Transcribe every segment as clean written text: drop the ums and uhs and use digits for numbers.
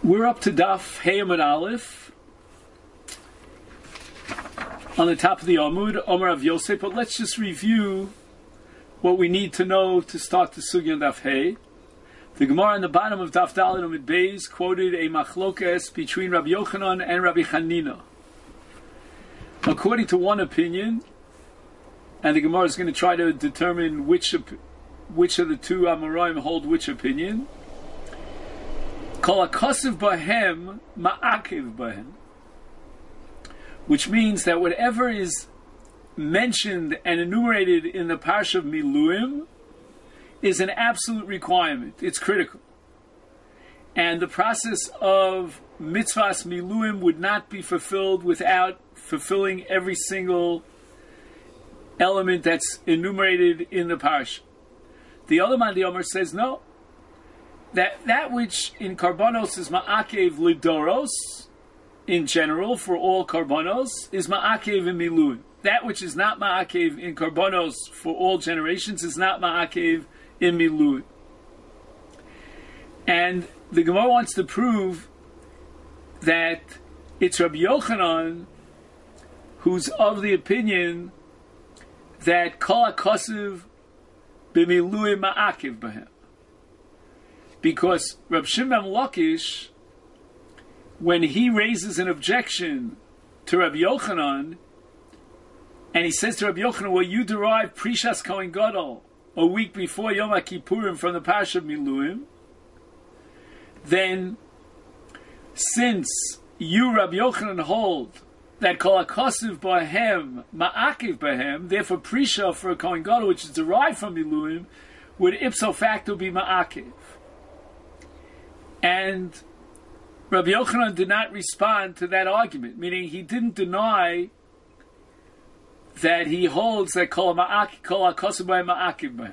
We're up to Daf Hey Amud Aleph on the top of the Amud, Omer of Yosef, but let's just review what we need to know to start the Sugya on Daf Hey. The Gemara on the bottom of Daf Daled Amud Beis quoted a machlokes between Rabbi Yochanan and Rabbi Chanina. According to one opinion, and the Gemara is going to try to determine which of the two Amoraim hold which opinion. Kol hakosiv bahem ma'akiv bahem, which means that whatever is mentioned and enumerated in the parsha of Miluim is an absolute requirement. It's critical. And the process of mitzvahs Miluim would not be fulfilled without fulfilling every single element that's enumerated in the parsha. The other man, the Omer, says no. That which in Karbonos is ma'akev lidoros, in general, for all Karbonos, is ma'akev in Miluim. That which is not ma'akev in Karbonos for all generations is not ma'akev in Miluim. And the Gemara wants to prove that it's Rabbi Yochanan who's of the opinion that kol hakosiv b'miluim ma'akev b'hem. Because Reb Shimon Lakish, when he raises an objection to Rabbi Yochanan, and he says to Rabbi Yochanan, well, you derived Prishas Kohen Gadol a week before Yom HaKippurim from the Parsha of Miluim, then since you, Rabbi Yochanan, hold that Kol HaKosiv Bahem Ma'akiv Bahem, therefore Prisha for a Kohen Gadol, which is derived from Miluim, would ipso facto be Ma'akiv. And Rabbi Yochanan did not respond to that argument, meaning he didn't deny that he holds that kol hakosiv bahem ma'akiv bahem.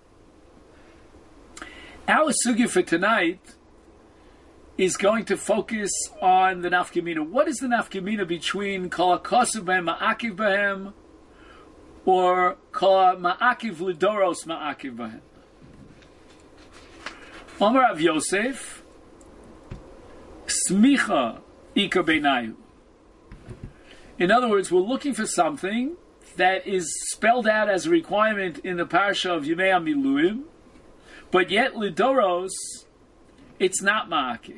Our sugya for tonight is going to focus on the nafkamina. What is the nafkamina between kol hakosiv bahem ma'akiv bahem or kol ma'akiv lidoros ma'akiv bahem? Omer Av Yosef, Smicha Ika Beinayu. In other words, we're looking for something that is spelled out as a requirement in the parsha of Yemei HaMiluim, but yet Lidoros, it's not Ma'akiv.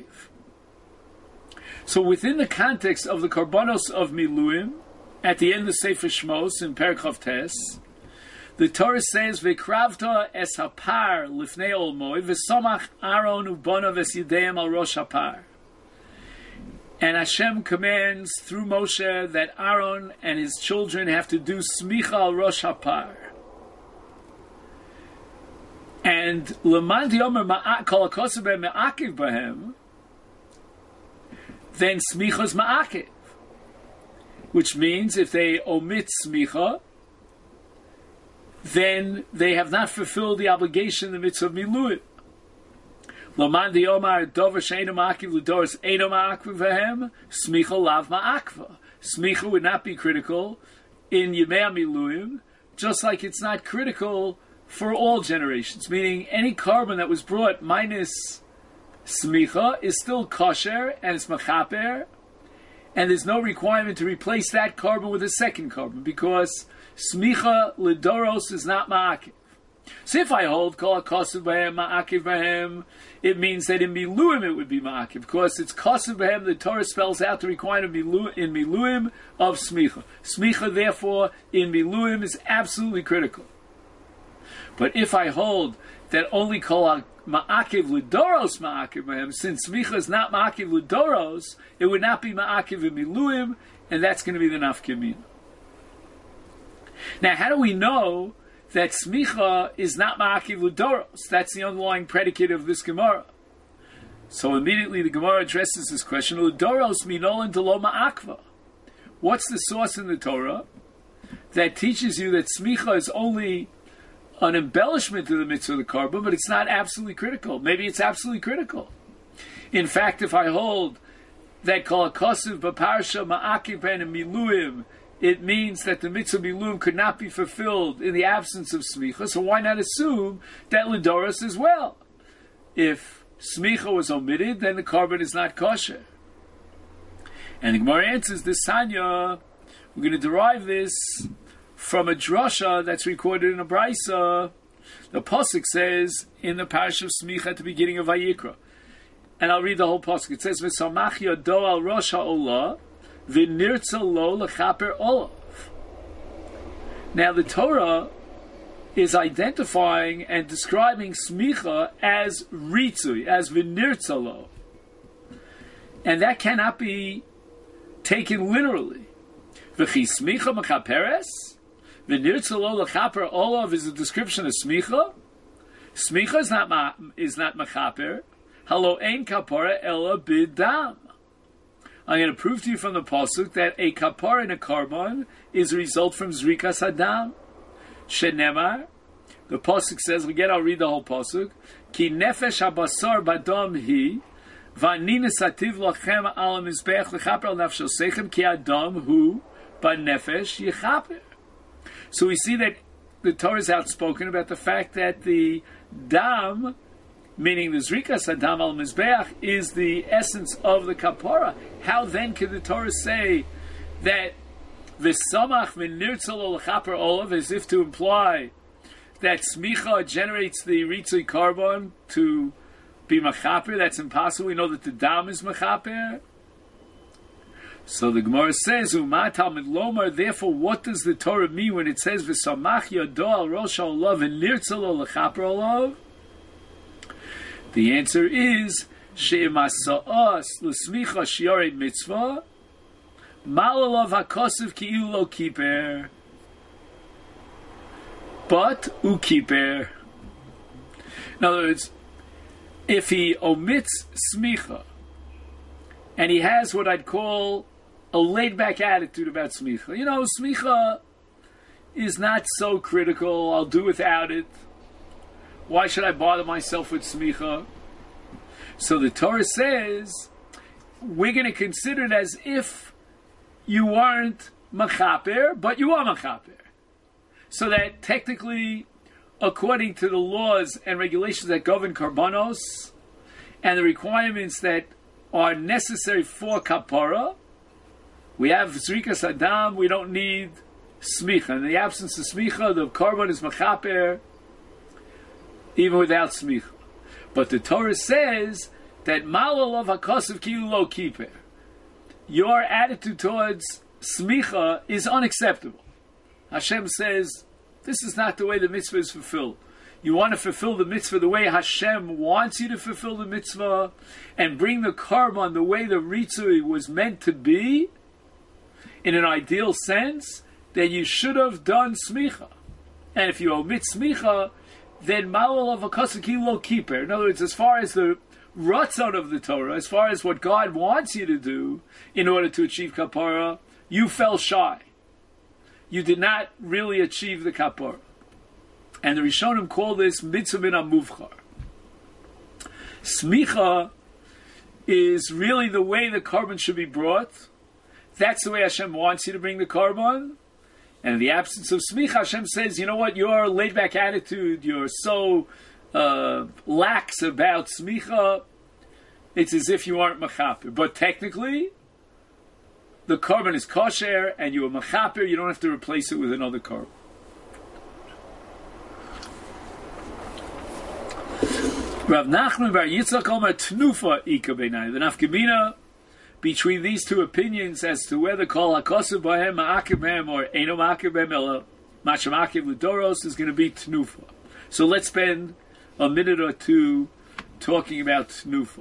So within the context of the Karbonos of Miluim, at the end of Sefer Shmos in Perek Chav Tes, the Torah says, V'kravta es hapar lifnei olmoi, v'somach Aaron ubonav es yideim al rosh hapar. And Hashem commands through Moshe that Aaron and his children have to do smicha al rosh hapar. And l'man diyomer kol hakosiv bahem ma'akiv bahem, then smicha is ma'akiv, which means if they omit smicha, then they have not fulfilled the obligation, the mitzvah of miluim. Laman diomar dover she'eno ma'akiv l'doros eno ma'akva v'hem smicha lav ma'akva. Smicha would not be critical in Yemei HaMiluim, just like it's not critical for all generations. Meaning any carbon that was brought minus smicha is still kosher and it's machaper, and there's no requirement to replace that carbon with a second carbon because smicha l'doros is not ma'akiv. So if I hold kol hakosiv bahem ma'akiv bahem, it means that in Miluim it would be ma'akiv. Of course, it's kosiv bahem, the Torah spells out the requirement in Miluim of smicha. Smicha, therefore, in Miluim is absolutely critical. But if I hold that only kol ma'akiv l'doros ma'akiv bahem, since smicha is not ma'akiv l'doros, it would not be ma'akiv in Miluim, and that's going to be the nafkamina. Now, how do we know that smicha is not ma'akiv l'doros? That's the underlying predicate of this Gemara. So immediately the Gemara addresses this question: l'doros minolan delo ma'akva. What's the source in the Torah that teaches you that smicha is only an embellishment of the mitzvah of the carbon, but it's not absolutely critical? Maybe it's absolutely critical. In fact, if I hold that kol hakosiv b'parsha ma'akiv bahem miluim, it means that the mitzvah miluim could not be fulfilled in the absence of smicha, so why not assume that lidoros as well? If smicha was omitted, then the korban is not kosher. And the Gemara answers this Tanya. We're going to derive this from a drasha that's recorded in a brisa. The pasuk says in the parish of Smicha at the beginning of Vayikra, and I'll read the whole pasuk. It says, "V'samach yado al rosh ha'olah, v'nirtza lo lechaper olav." Now the Torah is identifying and describing Smicha as ritzui, as v'nirtza lo, and that cannot be taken literally. V'chi smicha mechaperes, v'nirtza lo lechaper olav is a description of smicha. Smicha is not mechaper. Halo ein kapara ela bidam. I'm going to prove to you from the pasuk that a kapara and a korban is a result from zrikas hadam. Shenemar, the pasuk says. Again, I'll read the whole pasuk. Ki nefesh habasar badam hi. V'aninesativ lachem al mizbeach lechaper al nafshosechem ki adam hu b'nefesh yichaper. So we see that the Torah is outspoken about the fact that the dam, meaning the zrikas hadam al mizbeach, is the essence of the kapara. How then can the Torah say that v'samach v'nirtza lo lechaper olav, as if to imply that smicha generates the ritzui korban to be mechaper? That's impossible. We know that the dam is mechaper. So the Gemara says, "Uma talmid lomar." Therefore, what does the Torah mean when it says "V'samach yado al rosh ha'olav v'nirtza lo lechaper olav"? The answer is she'emasa'as l'smicha shiorei mitzvah malalav hakosev ki'ilu lo kiper, but ukiper. In other words, if he omits smicha, and he has what I'd call a laid-back attitude about smicha. You know, smicha is not so critical. I'll do without it. Why should I bother myself with smicha? So the Torah says, we're going to consider it as if you aren't mechaper, but you are mechaper. So that technically, according to the laws and regulations that govern karbanos, and the requirements that are necessary for kapara, we have zrikas adam, we don't need smicha. In the absence of smicha, the korban is mechaper, even without smicha. But the Torah says that malalav hakosev ki'ilu lo kiper. Your attitude towards smicha is unacceptable. Hashem says, this is not the way the mitzvah is fulfilled. You want to fulfill the mitzvah the way Hashem wants you to fulfill the mitzvah, and bring the korban the way the ritzui was meant to be, in an ideal sense, then you should have done smicha. And if you omit smicha, then malalav hakosev ki'ilu lo kiper. In other words, as far as the ratzon of the Torah, as far as what God wants you to do in order to achieve kapara, you fell shy. You did not really achieve the kapara. And the Rishonim call this mitzvah min hamuvchar. Smicha is really the way the korban should be brought. That's the way Hashem wants you to bring the korban. And in the absence of smicha, Hashem says, you know what, your laid-back attitude, you're so lax about smicha, it's as if you aren't mechaper. But technically, the korban is kosher, and you are mechaper, you don't have to replace it with another korban. Rav Nachman bar Yitzchak Omer Tnufa Ika Beinai. The nafkamina between these two opinions as to whether Kol HaKosev Bahem Ma'akev Behem or Eino Ma'akev Behem Ela Macha Ma'akev L'Doros is going to be Tnufa. So let's spend a minute or two talking about Tnufa.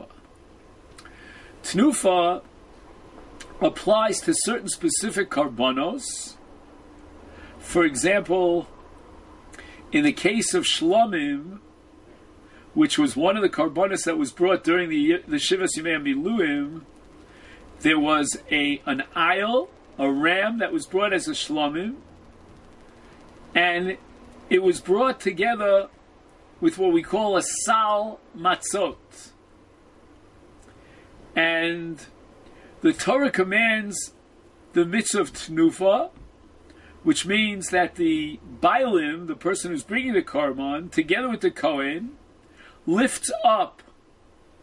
Tnufa applies to certain specific karbanos. For example, in the case of Shlomim, which was one of the karbanos that was brought during the Shivas Yimei Miluim, there was an ayil, a ram that was brought as a shlomim, and it was brought together with what we call a sal matzot. And the Torah commands the mitzvah of tnufa, which means that the bailim, the person who's bringing the korban, together with the kohen, lifts up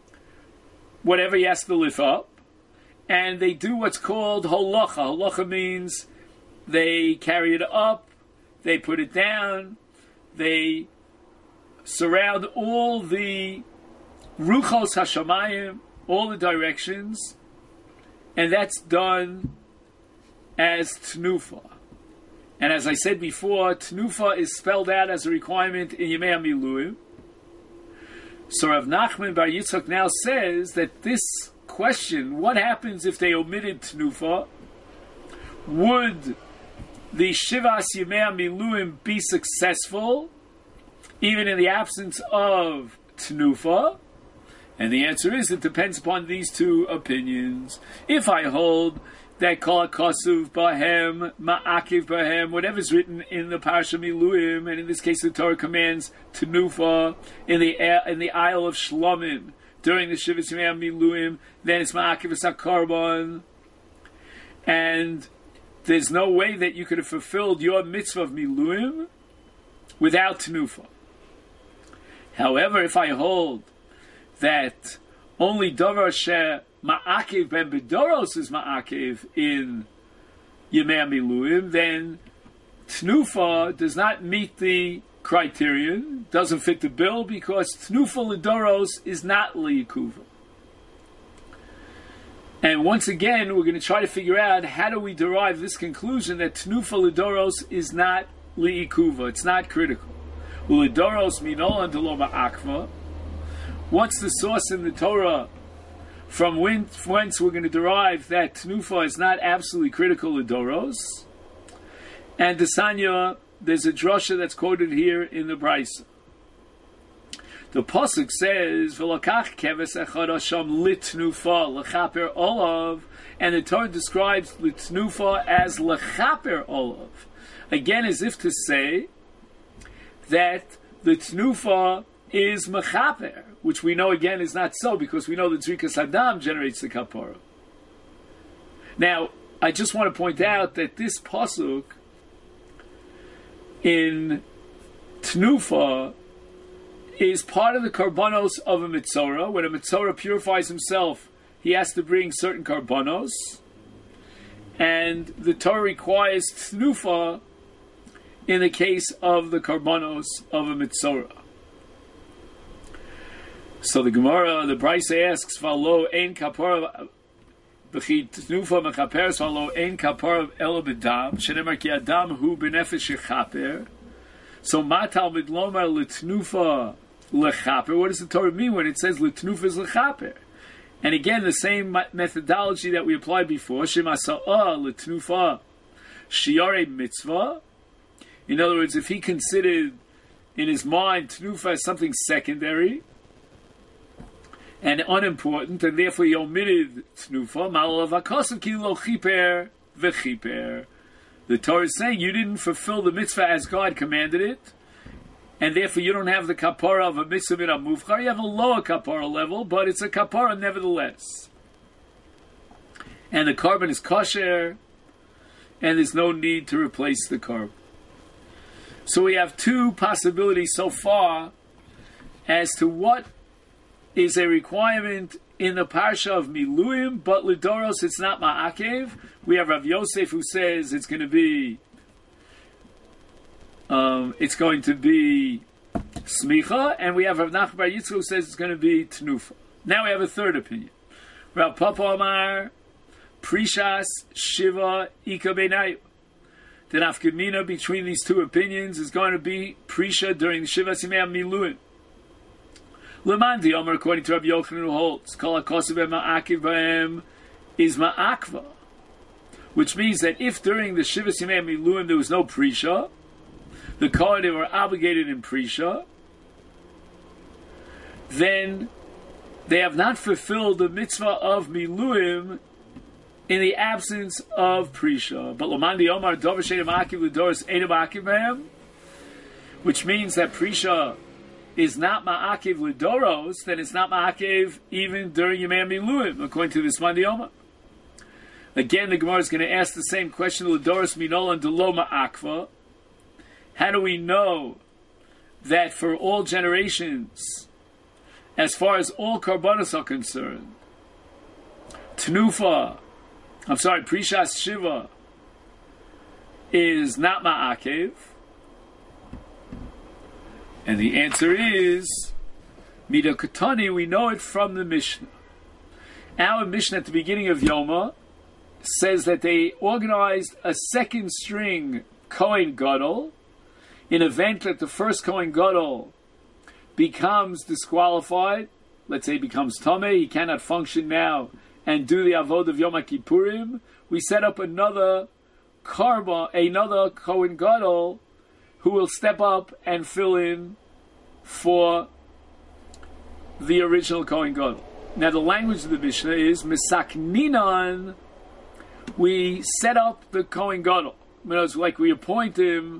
whatever he has to lift up, and they do what's called holacha. Holacha means they carry it up, they put it down, they surround all the ruchos hashamayim, all the directions, and that's done as tnufa. And as I said before, tnufa is spelled out as a requirement in Yemei HaMiluim. So Rav Nachman Bar Yitzchak now says that this question, what happens if they omitted tnufa, would the Shivas Yemei HaMiluim be successful even in the absence of tnufa? And the answer is, it depends upon these two opinions. If I hold that kol kasuv bahem, ma'akiv bahem, whatever's written in the Parsha Miluim, and in this case the Torah commands tenufa in the Isle of Shlomim during the Shivas Yemei Miluim, then it's ma'akiv v'sakarban, and there's no way that you could have fulfilled your mitzvah of Miluim without tenufa. However, if I hold that only davar she ma'akiv ben bedoros is ma'akiv in Yemei Miluim, then tnufa does not meet the criterion, doesn't fit the bill, because tnufa ledoros is not liikuva. And once again, we're going to try to figure out how do we derive this conclusion that tnufa ledoros is not liikuva, it's not critical. Uledoros minolan delo ma'akva. What's the source in the Torah from whence we're going to derive that Tnufa is not absolutely critical Lidoros? And the Sanya, there's a drasha that's quoted here in the Brisa. The Pasuk says, "V'lakach keves echad hasham litnufa lechaper olav," and the Torah describes litnufa as lechaper olav. Again, as if to say that the tnufa is mechaper, which we know again is not so, because we know that Zrikas Adam generates the kapara. Now, I just want to point out that this pasuk in Tnufa is part of the karbanos of a mitzora. When a mitzora purifies himself, he has to bring certain karbanos, and the Torah requires Tnufa in the case of the karbanos of a mitzora. So the Gemara, the Brisa asks, "V'alo ein kapara b'chi tnufa mechaperes v'alo ein kapara elo b'dam shenemar ki adam hu b'nefesh yechaper." So matal midlomar l'tnufa lechaper. What does the Torah mean when it says l'tnufa is lechaper? And again, the same methodology that we applied before. Shemasa'ah l'tnufa shiare mitzvah. In other words, if he considered in his mind tnufa as something secondary and unimportant, and therefore he omitted tnufa, malavakosav ki lo chiper v'chiper. The Torah is saying you didn't fulfill the mitzvah as God commanded it, and therefore you don't have the kapara of a mitzvah min amuvchar. You have a lower kapara level, but it's a kapara nevertheless. And the carbon is kosher, and there's no need to replace the carbon. So we have two possibilities so far as to what is a requirement in the parsha of Miluim, but Lidoros it's not Ma'akev. We have Rav Yosef who says it's going to be Smicha, and we have Rav Nachman Bar Yitzchak who says it's going to be Tnufa. Now we have a third opinion. Rav Papa Amar Prishas Shiva Ika Beinayu. The nafkamina between these two opinions is going to be Prisha during the Shiva Simei Miluim. Lemandi Omer, according to Rabbi Yochanan, who holds Kol HaKosav Ma'akiv B'hem is Ma'akva, which means that if during the Shiva Simei Miluim there was no Prisha, the Kohanim were obligated in Prisha, then they have not fulfilled the mitzvah of Miluim in the absence of Prisha. But Lemandi Omar Dover Shein Ma'akiv L'Doros Ein Ma'akiv B'hem, which means that Prisha is not Ma'akiv L'Doros, then it's not Ma'akiv even during Yemei Miluim, according to this Mandi Omar. Again, the Gemara is going to ask the same question, L'Doros Minolan D'Lo Ma'akva. How do we know that for all generations, as far as all karbanos are concerned, Tnufa, Prishas Shiva is not Ma'akev? And the answer is Mida Katani. We know it from the Mishnah. Our Mishnah at the beginning of Yoma says that they organized a second string Kohen Gadol in event that the first Kohen Gadol becomes disqualified, let's say becomes Tameh, he cannot function now and do the Avod of Yom Kippurim. We set up another Kohen Gadol who will step up and fill in for the original Kohen Gadol. Now the language of the Mishnah is Misakninan. We set up the Kohen Gadol. It's like we appoint him.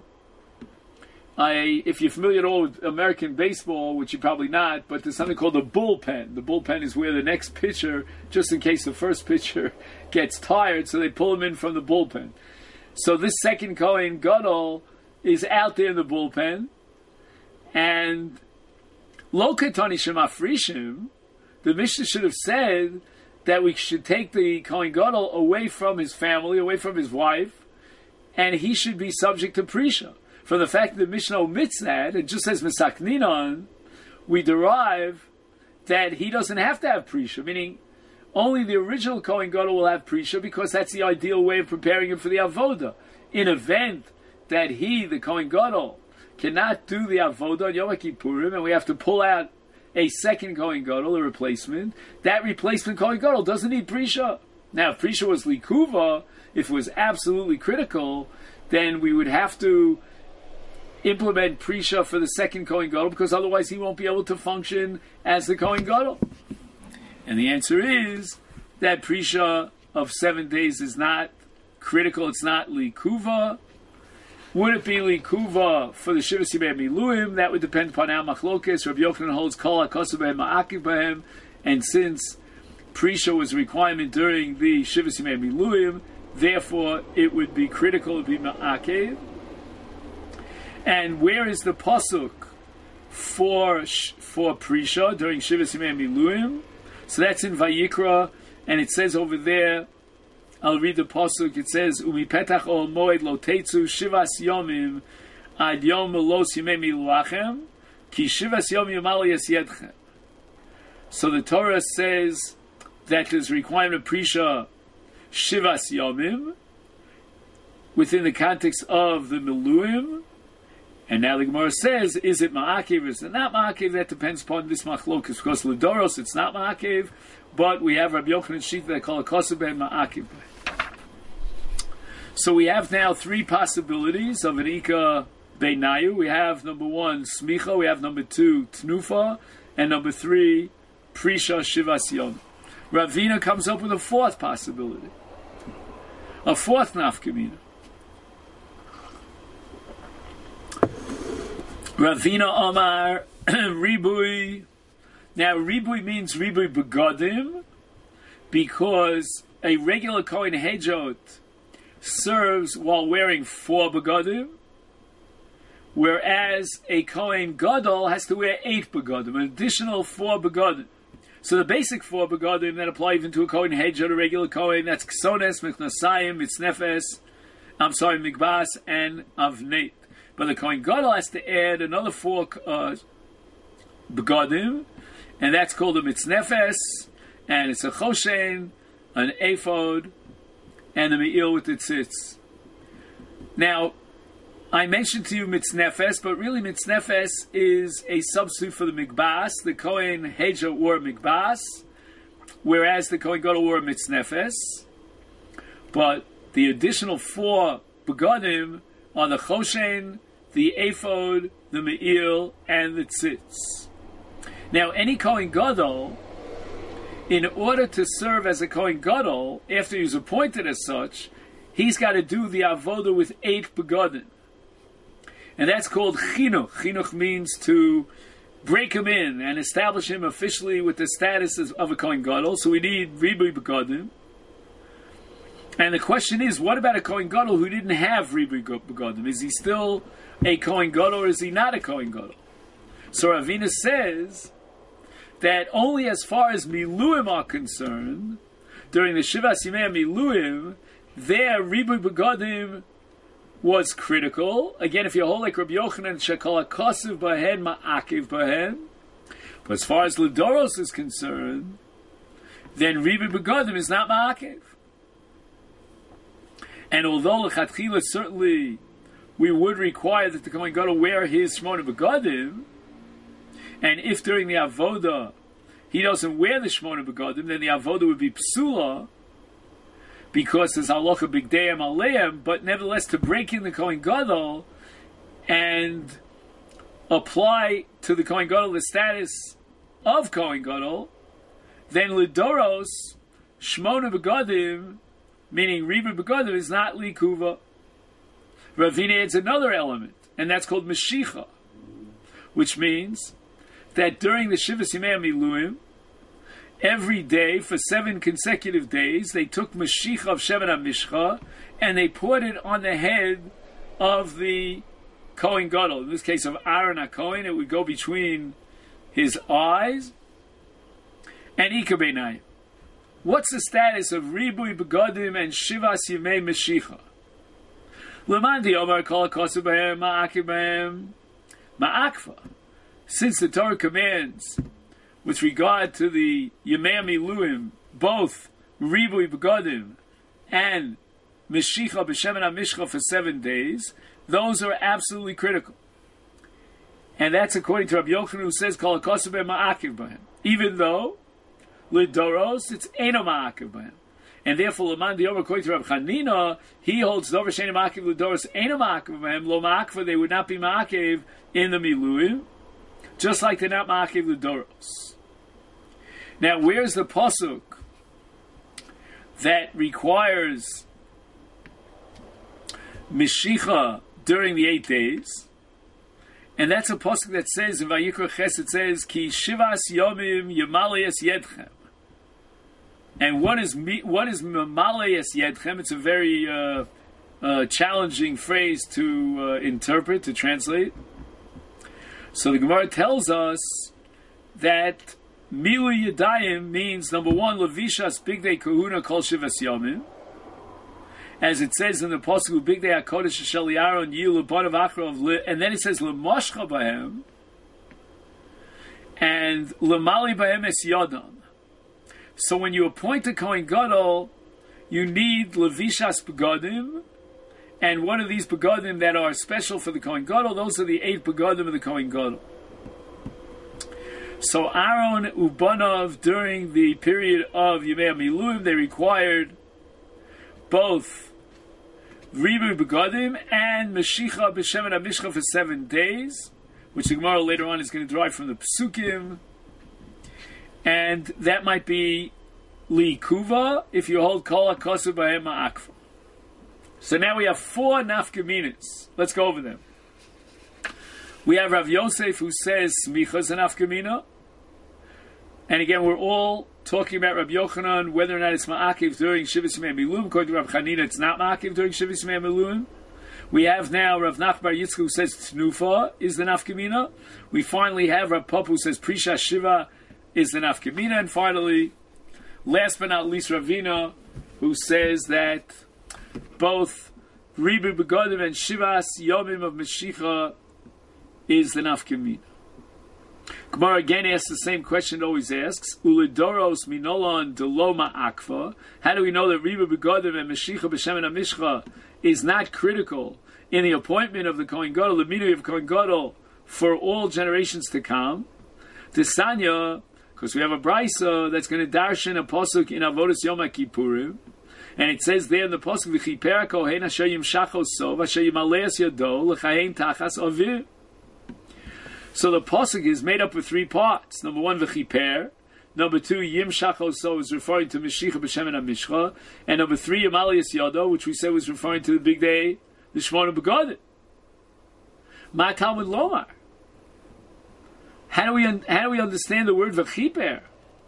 If you're familiar at all with American baseball, which you're probably not, but there's something called the bullpen. The bullpen is where the next pitcher, just in case the first pitcher gets tired, so they pull him in from the bullpen. So this second Kohen Gadol is out there in the bullpen, and Lo Ketani Shemafrishim, the Mishnah should have said that we should take the Kohen Gadol away from his family, away from his wife, and he should be subject to Prisha. From the fact that the Mishnah omits that, it just says Misakninon, we derive that he doesn't have to have Prisha, meaning only the original Kohen Gadol will have Prisha because that's the ideal way of preparing him for the Avodah. In event that he, the Kohen Gadol, cannot do the Avodah on Yom Kippurim, and we have to pull out a second Kohen Gadol, a replacement, that replacement Kohen Gadol doesn't need Prisha. Now, if Prisha was Likuva, if it was absolutely critical, then we would have to implement Prisha for the second Kohen Gadol, because otherwise he won't be able to function as the Kohen Gadol. And the answer is that Prisha of 7 days is not critical, it's not Likuva. Would it be Likuva for the Shiva Simei Miluim? That would depend upon our Machlokes. Rabbi Yochanan holds Kol HaKosav Behem Ma'akiv Behem, and since Prisha was a requirement during the Shiva Simei Miluim, therefore it would be critical to be Ma'akiv. And where is the pasuk for Prisha during Shiva Simei Miluim? So that's in Vayikra, and it says over there, I'll read the pasuk. It says, "Umi petach ol moed lo teitzu shivas yomim ad yom los yimei milulachem ki shivas yomim al yasyedchem." So the Torah says that there's a requirement of Prisha shivas yomim within the context of the Miluim. And now the Gemara says, is it Ma'akev, is it not Ma'akev? That depends upon this Machlokas. Because L'doros, it's not Ma'akev, but we have Rabbi Yochanan Shita that call it Kosav Ben Ma'akev. So we have now three possibilities of an Ika Beinayu. We have number one, Smicha, we have number two, Tnufa, and number three, Prisha Shivas Yom. Ravina comes up with a fourth possibility. A fourth Nafkamina. Ravina Omar Ribui. Now Ribui means Ribui Begadim, because a regular Kohen Hejot serves while wearing 4 Begadim, whereas a Kohen Gadol has to wear 8 Begadim, an additional 4 Begadim. So the basic 4 Begadim that apply even to a Kohen Hejot, a regular Kohen, that's Ksones, Mechnasayim, Mitznefes, Migbas, and Avneit. But the Kohen Gadol has to add another 4 begadim, and that's called a mitznefes, and it's a choshen, an ephod, and a me'il with the tzitz. Now, I mentioned to you mitznefes, but really mitznefes is a substitute for the migbas. The Kohen Hejot wore migbas, whereas the Kohen Gadol wore mitznefes. But the additional 4 begadim are the choshen, the ephod, the me'il, and the tzitz. Now, any Kohen Gadol, in order to serve as a Kohen Gadol, after he's appointed as such, he's got to do the avodah with 8 begadim. And that's called chinuch. Chinuch means to break him in and establish him officially with the status of a Kohen Gadol. So we need ribui begadim. And the question is, what about a Kohen Gadol who didn't have ribui begadim? Is he still a Kohen Gadol or is he not a Kohen Gadol? So Ravina says that only as far as Miluim are concerned during the Shivas Yimei Miluim, there Ribui Begadim was critical. Again, if you hold like Rabbi Yochanan, Shekol HaKosiv Bahen Ma'akiv Bahen. But as far as Lidoros is concerned, then Ribui Begadim is not Ma'akiv. And although L'chatchila certainly we would require that the Kohen Gadol wear his Shmona Begadim, and if during the Avodah he doesn't wear the Shmona Begadim, then the Avodah would be Psula, because there's halacha bigdeim aleim, but nevertheless to break in the Kohen Gadol and apply to the Kohen Gadol the status of Kohen Gadol, then Lidoros, Shmona Begadim, meaning Ribui Begadim, is not Likuva. Ravina adds another element, and that's called Meshicha, which means that during the Shivas Yimei Miluim, every day, for 7 consecutive days, they took Mashiach of Sheven HaMishcha, and they poured it on the head of the Kohen Gadol. In this case of Aaron HaKohen, it would go between his eyes and Ika Beinayim. What's the status of Ribui Begadim and Shivas Yimei Mashiach? L'man di'omar kol HaKosiv Bahem Ma'akiv Bahem Ma'akva. Since the Torah commands with regard to the Yemei Miluim, both Ribui Begadim and Meshicha B'Shemen HaMishcha for 7 days, those are absolutely critical. And that's according to Rabbi Yochanan, who says, Kol HaKosiv Bahem Ma'akiv Bahem. Even though, Lidoros, it's Eino Ma'akiv Bahem. And therefore, L'man Di'omer, according to Rabbi Chanina, he holds Dover Shein Ma'akiv Lidoros, Eino Ma'akiv Bahem, Lo Ma'akva, they would not be Ma'akiv in the Miluim, just like they're not Ma'akiv Lidoros. Now, where's the pasuk that requires Meshicha during the 8 days? And that's a pasuk that says in Vayikra Ches, it says, Ki Shivas Yomim Yemalias Yedchem. And what is Yemalias Yedchem? It's a very challenging phrase to interpret, to translate. So the Gemara tells us that Milu Yadayim means, number one, Levishas Bigdei Kahuna Kol Shivas Yomim. As it says in the Pasuk, Bigdei HaKodesh Shel Yaron Yilu Banav Achrav, and then it says Lemoshcha Bahem, and Lemali Bahem Es Yodam. So when you appoint a Kohen Gadol, you need Levishas Begadim, and one of these Begadim that are special for the Kohen Gadol, those are the 8 Begadim of the Kohen Gadol. So Aaron Ubanov, during the period of Yemei Miluim, they required both Ribui Begadim and Meshicha B'Shemen HaMishcha for 7 days, which the Gemara later on is going to derive from the Psukim, and that might be Li Kuva if you hold Kol HaKosiv Bahem Ma'akva. So now we have 4 nafkaminas. Let's go over them. We have Rav Yosef who says Smicha is a nafkamina. And again, we're all talking about Rabbi Yochanan, whether or not it's Ma'akiv during Shivas Yimei Miluim. According to Rabbi Chanina, it's not Ma'akiv during Shivas Yimei Miluim. We have now Rav Nach Bar Yitzchak who says Tnufa is the nafkamina. We finally have Rav Pop who says Prisha Shiva is the nafkamina. And finally, last but not least, Ravina who says that both Ribui Begadim and Shivas Yomim of Meshicha is the nafkamina. Gemara again asks the same question it always asks. Ulidoros minolon deloma akva. How do we know that Ribui Begadim and Meshicha B'Shemen HaMishcha is not critical in the appointment of the Kohen Gadol, the minui of Kohen Gadol, for all generations to come? Tisanya, because we have a brisa that's going to darshan a pasuk in Avodas Yom HaKippurim, and it says there in the pasuk, V'chiper kohen asher yimshachos sov asher yimaleas yado l'chayein tachas avir. So the pasuk is made up of 3 parts. Number 1, v'chiper. Number 2, yimshach oso is referring to Meshicha B'Shemen HaMishcha. And number 3, Yemalias Yado, which we said was referring to the big day, the Shmona Begadim. Ma Talmud Lomar. How do we understand the word v'chiper?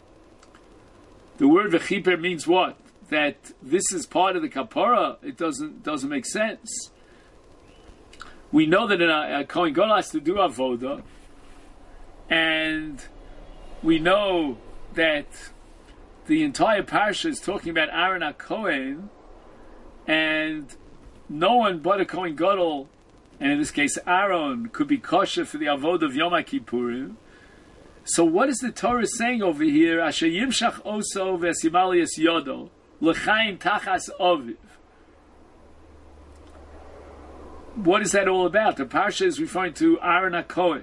The word v'chiper means what? That this is part of the kapara. It doesn't make sense. We know that a Kohen Gadol has to do avoda, and we know that the entire parsha is talking about Aaron HaKohen, and no one but a Kohen Gadol, and in this case Aaron, could be kosher for the avodah of Yom HaKippurim. So what is the Torah saying over here? Asher yimshach oso v'esimali es yodo l'chaim tachas aviv. What is that all about? The parsha is referring to Aaron HaKohen.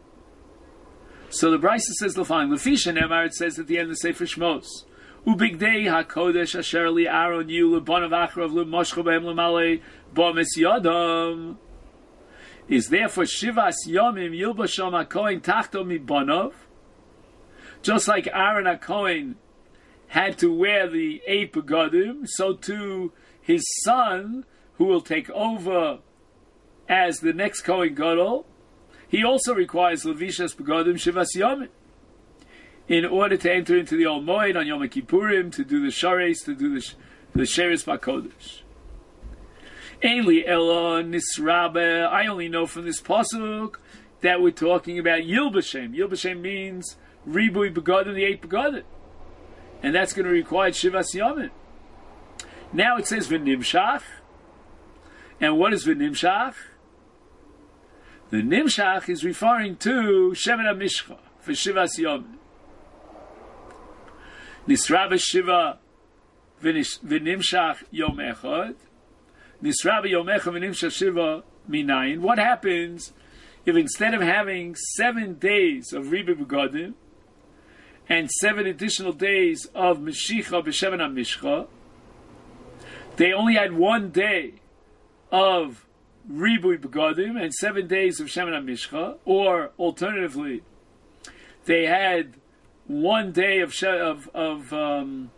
So the Brisa says the following: Lefisha Nemar, it says at the end of the Sefer Shmos, Ubigdei HaKodesh asher li Aaron yu lebanav achrav lemoshcha behem lemale b'ames yodam. Is therefore Shivas Yomim Yilbasham HaKohen Tachto Mibanav. Just like Aaron HaKohen had to wear the 8 begadim, so too his son, who will take over as the next Kohen Gadol, he also requires Levishas begadim Shivas Yomim in order to enter into the Ol Moed on Yom Kippurim, to do the Shares, to do the Sheres BaKodesh. Ainli Ela Nisrabe. I only know from this pasuk that we're talking about Yilbashem. Yilbashem means Ribui Begadim, the 8 Begadim. And that's going to require Shivas Yomim. Now it says V'nimshach. And what is V'nimshach? The Nimshach is referring to Shemen HaMishcha for Shivas Yomim. Nisrabe Shiva V'nimshach Yom Echad. Nisrabe Yom Echad V'nimshach Shiva Minayin. What happens if instead of having 7 days of Ribi Begadim and 7 additional days of Meshicha B'Shemen HaMishcha, they only had 1 day of Ribui Begadim and 7 days of Shemen HaMishcha, or alternatively, they had 1 day of Ribui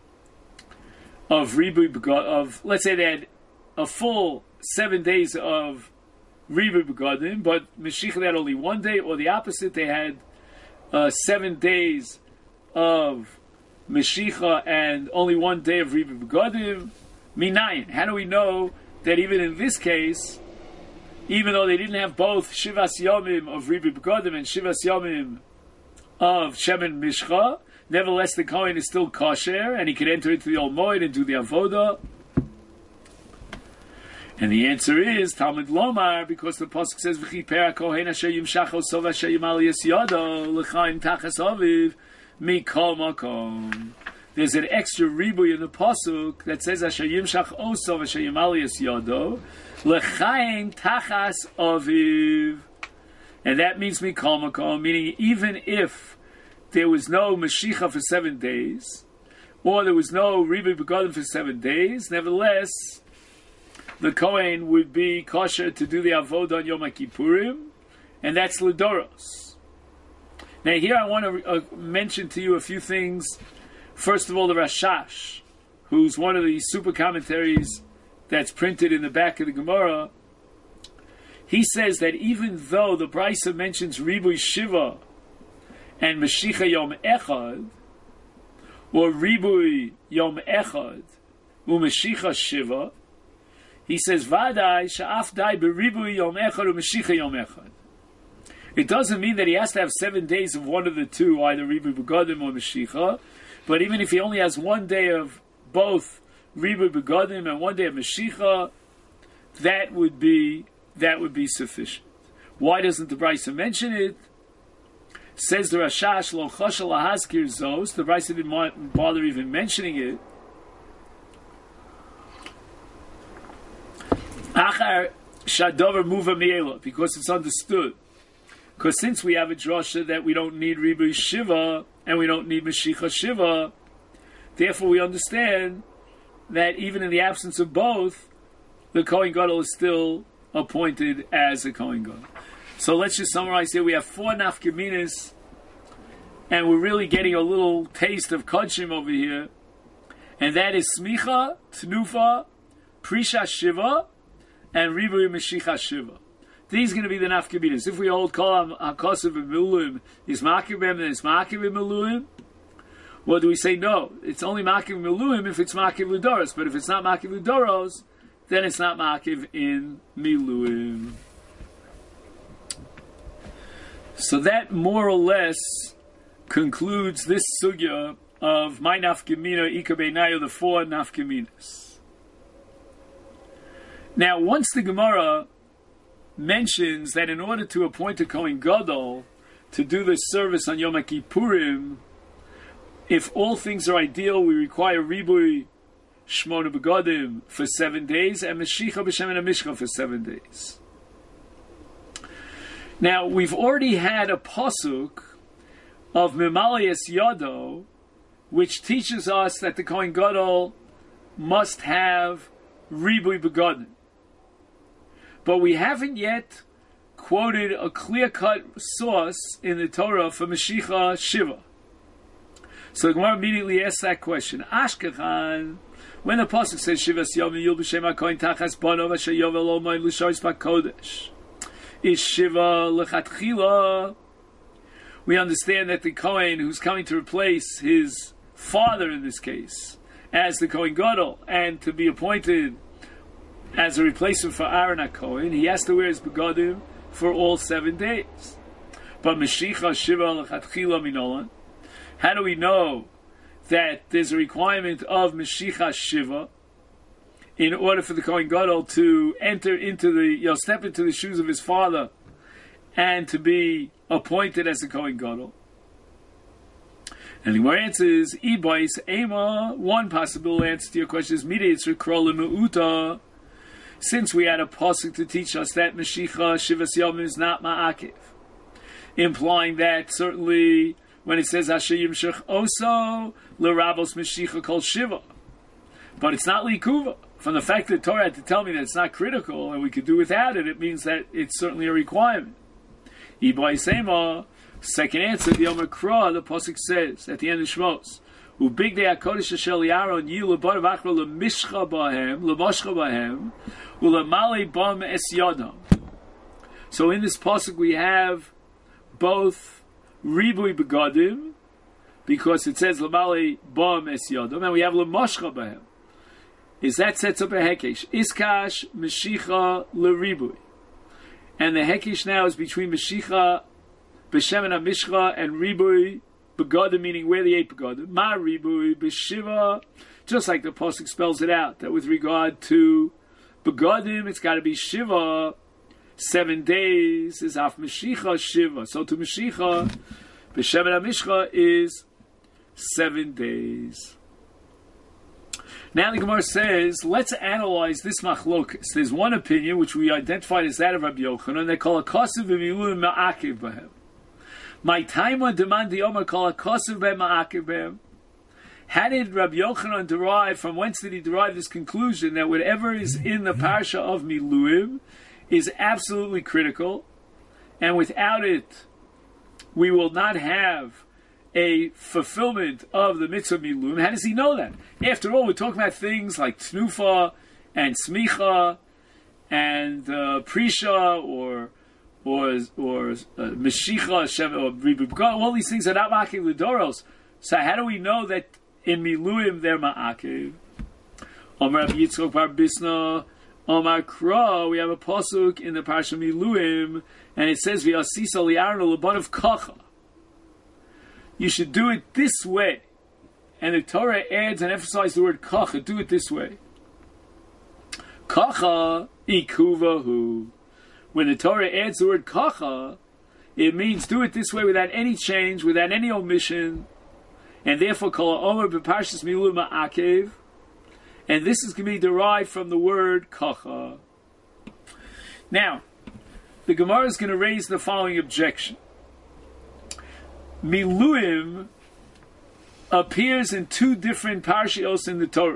Begadim, let's say they had a full 7 days of Ribui Begadim, but Meshicha had only 1 day, or the opposite, they had 7 days of Meshicha and only 1 day of Ribui Begadim. Minayin. How do we know that even in this case, even though they didn't have both Shivas Yomim of Ribui Begadim and Shivas Yomim of Shemen Mishcha, nevertheless the Kohen is still kosher and he can enter into the Ol Moed and do the Avodah? And the answer is Talmud Lomar, because the pasuk says V'chiper HaKohen asher yimshach oso v'asher yimal yes yodo l'chaim tachas aviv mikol makom. There's an extra ribui in the pasuk that says asher yimshach oso v'asher yimal yes yodo l'chaim tachas aviv, and that means mikol makom, meaning even if there was no Mashiach for 7 days, or there was no Ribui Begadim for 7 days, nevertheless the Kohen would be kosher to do the Avodah on Yom Kippurim, and that's L'doros. Now here I want to mention to you a few things. First of all, the Rashash, who's one of the super commentaries that's printed in the back of the Gemara, he says that even though the Brisa mentions Ribui Shiva and Meshicha Yom Echad, or Ribui Yom Echad u'Meshicha Shiva, he says, Vadai sha'af dai beribui yom echad u'Meshicha yom echad. It doesn't mean that he has to have 7 days of one of the two, either Ribui Begadim or Meshicha, but even if he only has 1 day of both Ribui Begadim and 1 day of Meshicha, that would be sufficient. Why doesn't the Brisa mention it? Says the Rashash, Lo chosha lahazkir zos, the Brisa didn't bother even mentioning it. Achar shadover muva miela, because it's understood. Because since we have a drasha that we don't need Ribui Shiva and we don't need Meshicha Shiva, therefore we understand that even in the absence of both, the Kohen Gadol is still appointed as a Kohen Gadol. So let's just summarize here. We have 4 nafkaminas, and we're really getting a little taste of Kodshim over here. And that is Smicha, Tnufa, Prisha Shiva, and Ribui Meshicha Shiva. These are going to be the nafkaminas. If we hold Kol HaKosav V'Miluim is Makiv B'hem, then it's Makiv V'Miluim. Or do we say no? It's only Makiv V'Miluim if it's Makiv L'Doros. But if it's not Makiv L'Doros, then it's not Makiv in Miluim. So that more or less concludes this sugya of my nafkamina ikabeinayo, the four nafkaminas. Now, once the Gemara mentions that in order to appoint a Kohen Gadol to do this service on Yom Kippurim, if all things are ideal, we require Ribui Shmona Begadim for 7 days and Meshicha B'Shem and Mishcha for 7 days. Now, we've already had a pasuk of Mimalayas Yado, which teaches us that the Kohen Gadol must have Ribui Begadim. But we haven't yet quoted a clear-cut source in the Torah for Meshicha Shiva. So the Gemara immediately asks that question. Ashkechan, when the pasuk says Shivas Yom Yul B'Shem HaKohen Tachas Banov Asher Yovel Omayim L'Shois BaKodesh, is Shiva L'Chatchila. We understand that the Kohen who's coming to replace his father in this case as the Kohen Gadol and to be appointed as a replacement for Aaron HaKohen, he has to wear his begadim for all 7 days. But Meshicha Shiva L'Chatchila Minolan, how do we know that there's a requirement of Meshicha Shiva in order for the Kohen Gadol to enter into step into the shoes of his father and to be appointed as the Kohen Gadol? And the answer is Ibais Ema. One possible answer to your question is Mida Yitzra Krola Me'uta. Since we had a pasuk to teach us that Meshicha Shivas Yom is not Ma'akiv, implying that certainly when it says Asher Yimshech Oso L'Rabos Meshicha Kol Shiva, but it's not Likuva. From the fact that the Torah had to tell me that it's not critical and we could do without it, it means that it's certainly a requirement. Ibai Sema, second answer, the Yom Kra, the pasuk says at the end of Shmos, Ubig de HaKodesh Asher Li'Aaron Yilu Barav Achra L'Mishcha Bahem L'Moshcha Bahem U'Lamale Bam Es Yadam. So in this pasuk we have both Ribui Begadim, because it says L'Male Bam Es Yadam, and we have L'Moshcha Bahem. Is that sets up a Hekesh? Iskash Meshicha L'Ribui. And the Hekesh now is between Meshicha B'Shem and Mishcha and Ribui Begadim, meaning where the 8 Begadim. Ma Ribui B'Shiva, just like the pasuk spells it out, that with regard to Begadim, it's got to be Shiva. 7 days is Af Meshicha Shiva. So to Meshicha, B'Shem and Mishcha is 7 days. Now the Gemara says, let's analyze this machlokas. There's one opinion which we identified as that of Rabbi Yochanan. They call it Kosev v'miluim ma'akiv b'hem. My taima demand the Omer call it Kosev b'ma'akiv b'hem. How did Rabbi Yochanan derive? From whence did he derive this conclusion that whatever is in the parsha of Miluim is absolutely critical, and without it, we will not have a fulfillment of the mitzvah Miluim? How does he know that? After all, we're talking about things like Tnufa and Smicha and Prisha or Meshicha, Shem, or Ribub. All these things are not Ma'akiv L'Doros. So how do we know that in Miluim they're Ma'akiv? Omar Rabbi Yitzchok Bar Bisna, Omar Kra, we have a pasuk in the Parsha Miluim, and it says, V'yasisa li'arno l'banav kacha. You should do it this way. And the Torah adds and emphasizes the word kacha, do it this way. Kacha ikuvahu. When the Torah adds the word kacha, it means do it this way without any change, without any omission, and therefore kol ha'omer b'parshas Miluim ma'akev. And this is going to be derived from the word kacha. Now, the Gemara is going to raise the following objection. Miluim appears in 2 different parshios in the Torah.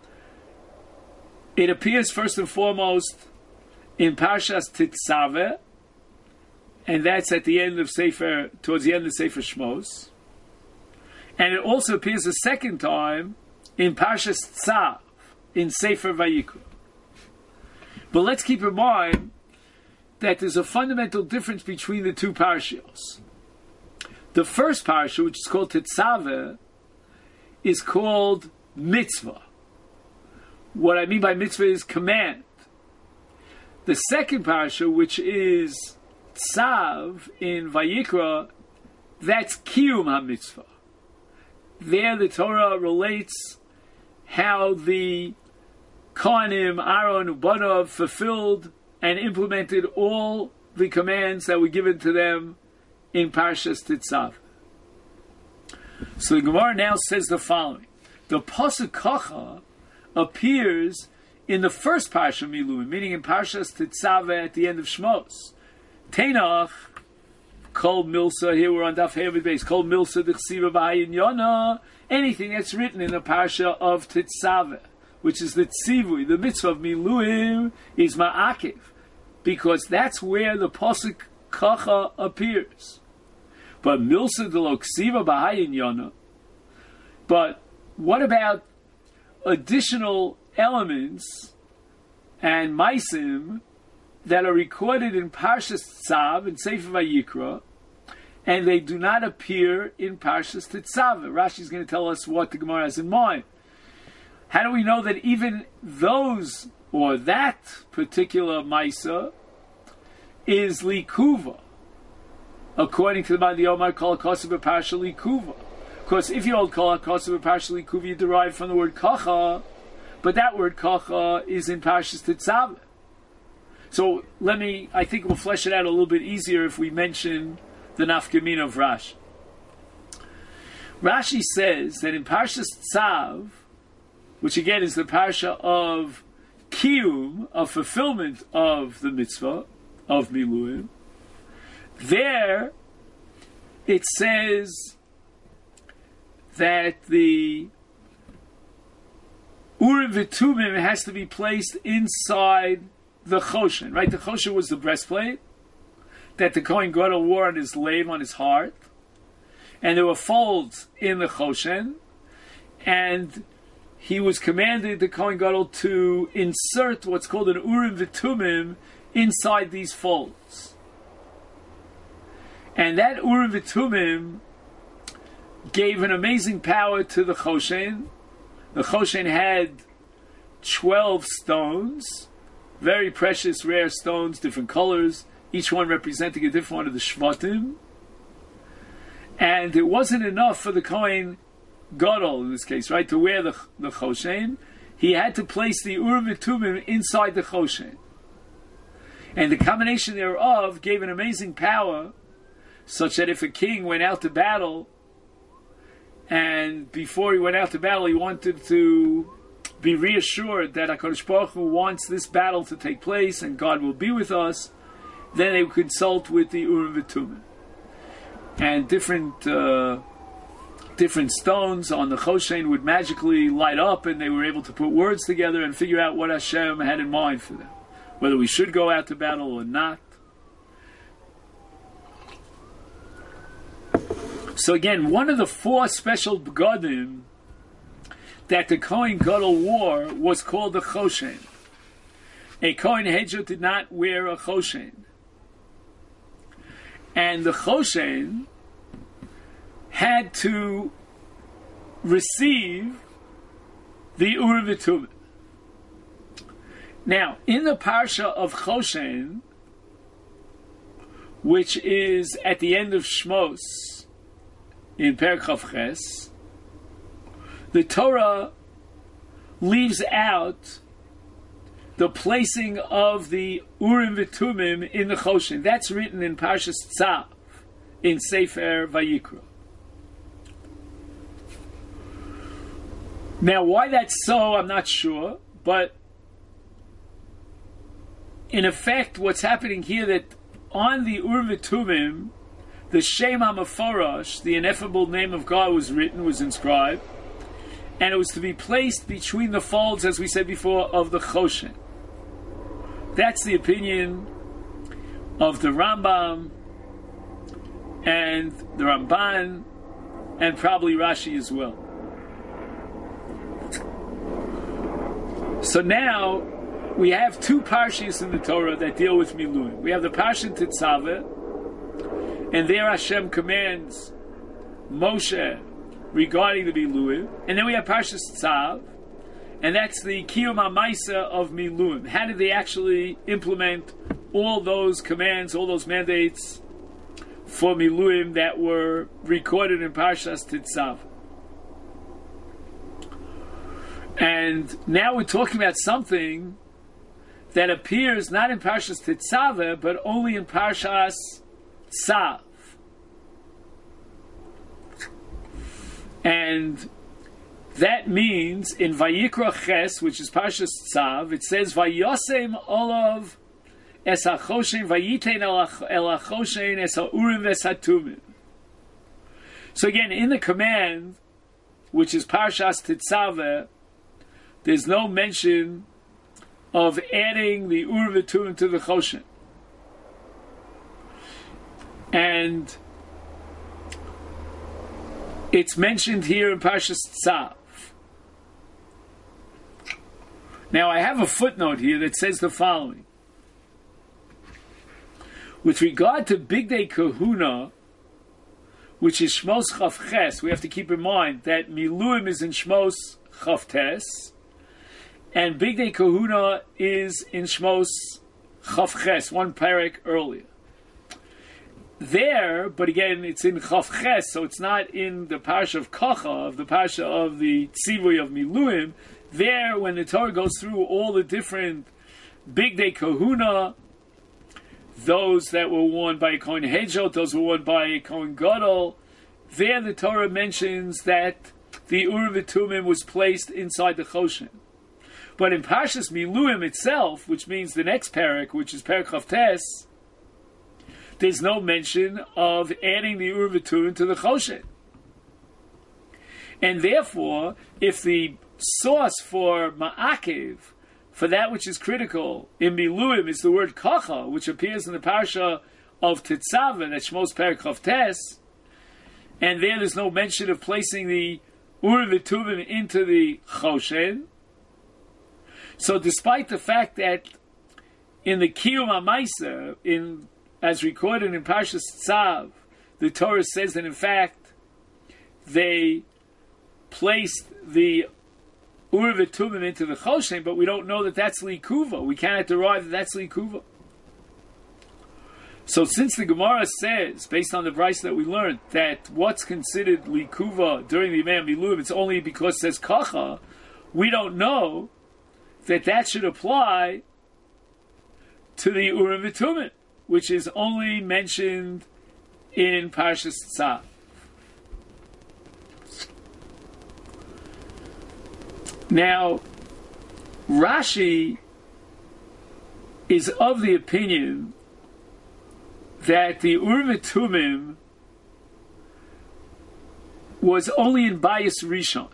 It appears first and foremost in Parshas Tetzaveh, and that's at the end of Sefer, towards the end of Sefer Shmos. And it also appears a second time in Parshas Tzav, in Sefer Vayikra. But let's keep in mind that there's a fundamental difference between the 2 parshios. The first parsha, which is called Tetzaveh, is called mitzvah. What I mean by mitzvah is command. The second parsha, which is Tzav in Vayikra, that's Kiyum HaMitzvah. there the Torah relates how the Kohanim, Aaron, Ubanov fulfilled and implemented all the commands that were given to them in Parshas Titzav. So the Gemara now says the following. The Pasuk Kacha appears in the first Parsha Miluim, meaning in Parshas Titzav at the end of Shmos. Tenach, Kol Milsa, here we're on Daf Hevid base, Kol Milsa D'chsiva B'hayin Yonah, anything that's written in the Parsha of Titzav, which is the Tzivui, the mitzvah of Miluim, is Ma'akiv, because that's where the Pasuk Kacha appears. But Milsa D'lo B'hayin Yonah, but what about additional elements and Maisim that are recorded in Parshas Tzav and Sefer Vayikra, and they do not appear in Parshas Titzav? Rashi is going to tell us what the Gemara has in mind. How do we know that even those, or that particular Maisa, is Likuva? According to the Madi Omar, Kol HaKosav B'Parsha Likuva. Of course, if you hold Kol HaKosav B'Parsha Likuva, you derive from the word Kacha, but that word Kacha is in Parshas Titzav. So I think we'll flesh it out a little bit easier if we mention the Nafkamina of Rashi. Rashi says that in Parshas Tzav, which again is the Parsha of Kiyum, of fulfillment of the mitzvah of Miluim, there it says that the Urim V'Tumim has to be placed inside the Choshen, right? The Choshen was the breastplate that the Kohen Gadol wore on his lave, on his heart, and there were folds in the Choshen, and he was commanded, the Kohen Gadol, to insert what's called an Urim V'Tumim inside these folds. And that Urim V'Tumim gave an amazing power to the Choshen. The Choshen had 12 stones, very precious, rare stones, different colors, each one representing a different one of the Shvatim. And it wasn't enough for the Kohen Gadol, in this case, right, to wear the Choshen. He had to place the Urim V'Tumim inside the Choshen. And the combination thereof gave an amazing power, such that if a king went out to battle, and before he went out to battle, he wanted to be reassured that HaKadosh Baruch Hu wants this battle to take place and God will be with us, then they would consult with the Urim V'Tumim. And different stones on the Choshen would magically light up, and they were able to put words together and figure out what Hashem had in mind for them, whether we should go out to battle or not. So again, one of the 4 special begadim that the Kohen Gadol wore was called the Choshen. A Kohen Hedjot did not wear a Choshen. And the Choshen had to receive the Urim V'Tumim. Now, in the Parsha of Choshen, which is at the end of Shmos, in Perek Chav Ches, the Torah leaves out the placing of the Urim V'Tumim in the Choshen. That's written in Parshas Tzav, in Sefer Vayikra. Now, why that's so, I'm not sure, but in effect, what's happening here, that on the Urim V'Tumim, the Shem HaMeforash, the ineffable name of God, was written, was inscribed, and it was to be placed between the folds, as we said before, of the Choshen. That's the opinion of the Rambam and the Ramban and probably Rashi as well. So now we have 2 parshas in the Torah that deal with Miluim. We have the Parsha Tetzaveh, and there Hashem commands Moshe regarding the Miluim. And then we have Parshas Tzav, and that's the Kiyum HaMaisa of Miluim. How did they actually implement all those commands, all those mandates for Miluim that were recorded in Parshas Tzav? And now we're talking about something that appears not in Parshas Tetzaveh, but only in Parshas Tzav. And that means in Vayikra Ches, which is Parshas Tzav, it says, Vayosem olav es hachoshen vayitein el hachoshen es ha'urim ves hatumim. So again, in the command, which is Parshas Tetzaveh, there's no mention of adding the Urim v'Tumim to the Choshen. And it's mentioned here in Parshas Tzav. Now I have a footnote here that says the following. With regard to Bigdei Kahuna, which is Shmos Chaf Ches, we have to keep in mind that Miluim is in Shmos Chaf Tes, and Bigdei Kahuna is in Shmos Chaf Ches, one parak earlier. There, but again, it's in Chaf Ches, so it's not in the Parsha of Kacha, of the Parsha of the Tzivui of Miluim. There, when the Torah goes through all the different Bigdei Kahuna, those that were worn by a Kohen Hedjot, those were worn by a Kohen Gadol, there the Torah mentions that the Urim v'Tumim was placed inside the Choshen. But in Parshas Miluim itself, which means the next parak, which is Parak Chavtes, there's no mention of adding the Urim v'Tumim to the Choshen. And therefore, if the source for Ma'akev, for that which is critical in Miluim, is the word Kacha, which appears in the Parsha of Tetzaveh, that Shmos Parak Chavtes, and there's no mention of placing the Urim v'Tumim into the Choshen. So despite the fact that in the Kiyum HaMaisa, as recorded in Parshas Tzav, the Torah says that in fact they placed the Urim v'Tumim into the Choshen, but we don't know that that's Likuva. We cannot derive that that's Likuva. So since the Gemara says, based on the Bryce that we learned, that what's considered Likuva during the Yemei Miluim, it's only because it says Kacha, we don't know that should apply to the Urim v'Tumim, which is only mentioned in Parshas Tzav. Now, Rashi is of the opinion that the Urim v'Tumim was only in Bayis Rishon.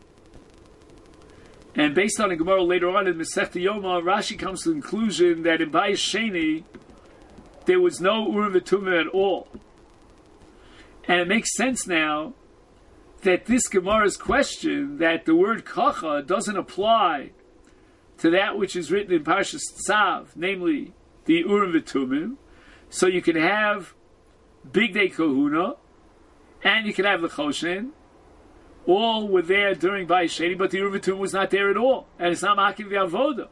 And based on a Gemara later on in Masechta Yoma, Rashi comes to the conclusion that in Bayis Sheni there was no Urim v'Tumim at all. And it makes sense now that this Gemara's question, that the word Kacha doesn't apply to that which is written in Parshas Tzav, namely the Urim v'Tumim. So you can have Bigdei Kahuna, and you can have the Choshen. All were there during Bayis Sheni, but the Urim v'Tumim was not there at all, and it's not Ma'akiv v'Avoda.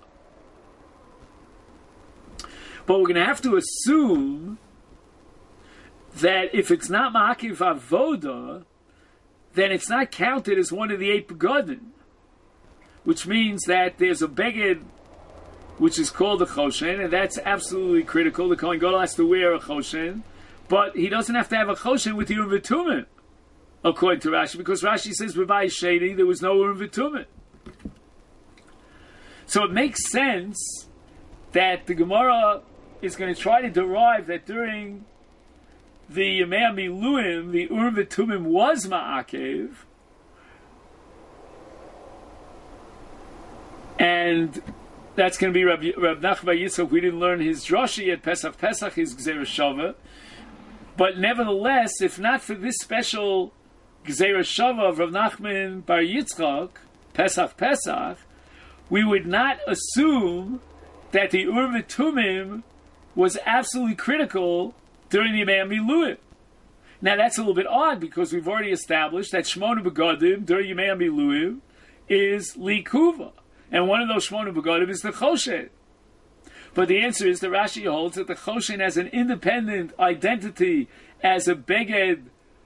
But we're going to have to assume that if it's not Ma'akiv v'Avoda, then it's not counted as one of the 8 begadim, which means that there's a beged which is called a choshen, and that's absolutely critical. The Kohen Gadol has to wear a choshen, but he doesn't have to have a choshen with the Urim v'Tumim, according to Rashi, because Rashi says b'Bayis Sheni there was no Urim v'Tumim. So it makes sense that the Gemara is going to try to derive that during the Yemei Miluim, the Urim v'Tumim was Ma'akev, and that's going to be Rab Nachman bar Yitzchak. We didn't learn his Drashi at Pesach, his Gzeira Shava. But nevertheless, if not for this special Gzeira Shava of Rab Nachman bar Yitzchak, Pesach, we would not assume that the Urim v'Tumim was absolutely critical during the Yemei Miluim. Now that's a little bit odd because we've already established that Shmona Begadim during Yemei Miluim is Likuva. And one of those Shmona Begadim is the Choshen. But the answer is that Rashi holds that the Choshen has an independent identity as a Beged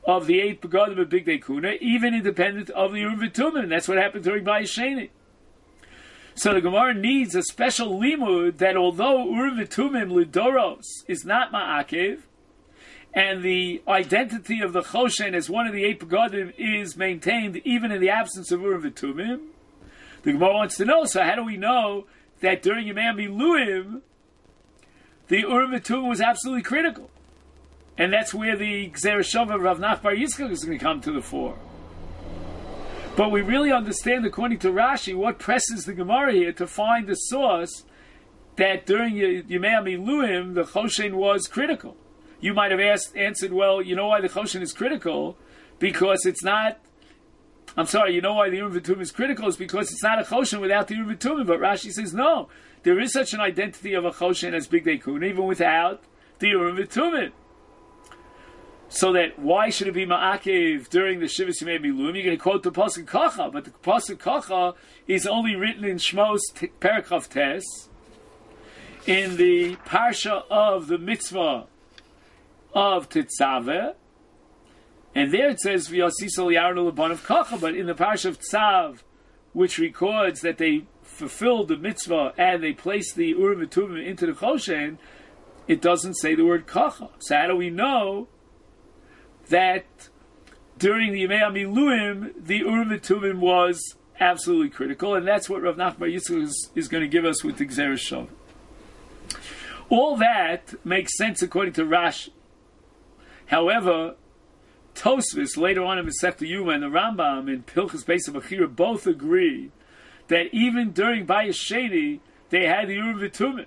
of the 8 begadim of Big Day Kuna, even independent of the Urim V'Tumim. That's what happened during Bayis Sheni. So the Gemara needs a special limud that although Urim V'Tumim Lidoros is not Ma'akev, and the identity of the Choshen as one of the 8 begadim is maintained even in the absence of Urim V'Tumim, the Gemara wants to know, so how do we know that during Yemei Miluim, the Urim V'Tumim was absolutely critical? And that's where the Gzera Shava of Rav Nach Bar Yitzchak is going to come to the fore. But we really understand, according to Rashi, what presses the Gemara here to find the source that during Yemei Miluim, the Choshen was critical. You might have answered, well, you know why the Choshen is critical? Because it's not... you know why the Urim V'Tumim is critical? Is because it's not a Choshen without the Urim V'Tumim. But Rashi says, no, there is such an identity of a Choshen as Big Day Kuna, even without the Urim V'Tumim. So that why should it be Ma'akev during the Shivas Yemei Miluim? You're going to quote the Pasuk Kacha, but the Pasuk Kacha is only written in Shmos Perek Tes, in the Parsha of the Mitzvah of Tetzaveh, and there it says V'yasisol Yarnu L'ban of Kacha, but in the Parsha of Tzav, which records that they fulfilled the Mitzvah and they placed the Urim V'Tumim into the Choshen, it doesn't say the word Kacha. So how do we know that during the Yemei Miluim, the Urim V'Tumim was absolutely critical, and that's what Rav Nachman Bar Yitzchak is going to give us with the Gzera Shava. All that makes sense according to Rashi. However, Tosfos later on in Masechta Yuma and the Rambam in Pilchus Beis HaBechira both agree that even during Bayis Sheni they had the Urim V'Tumim.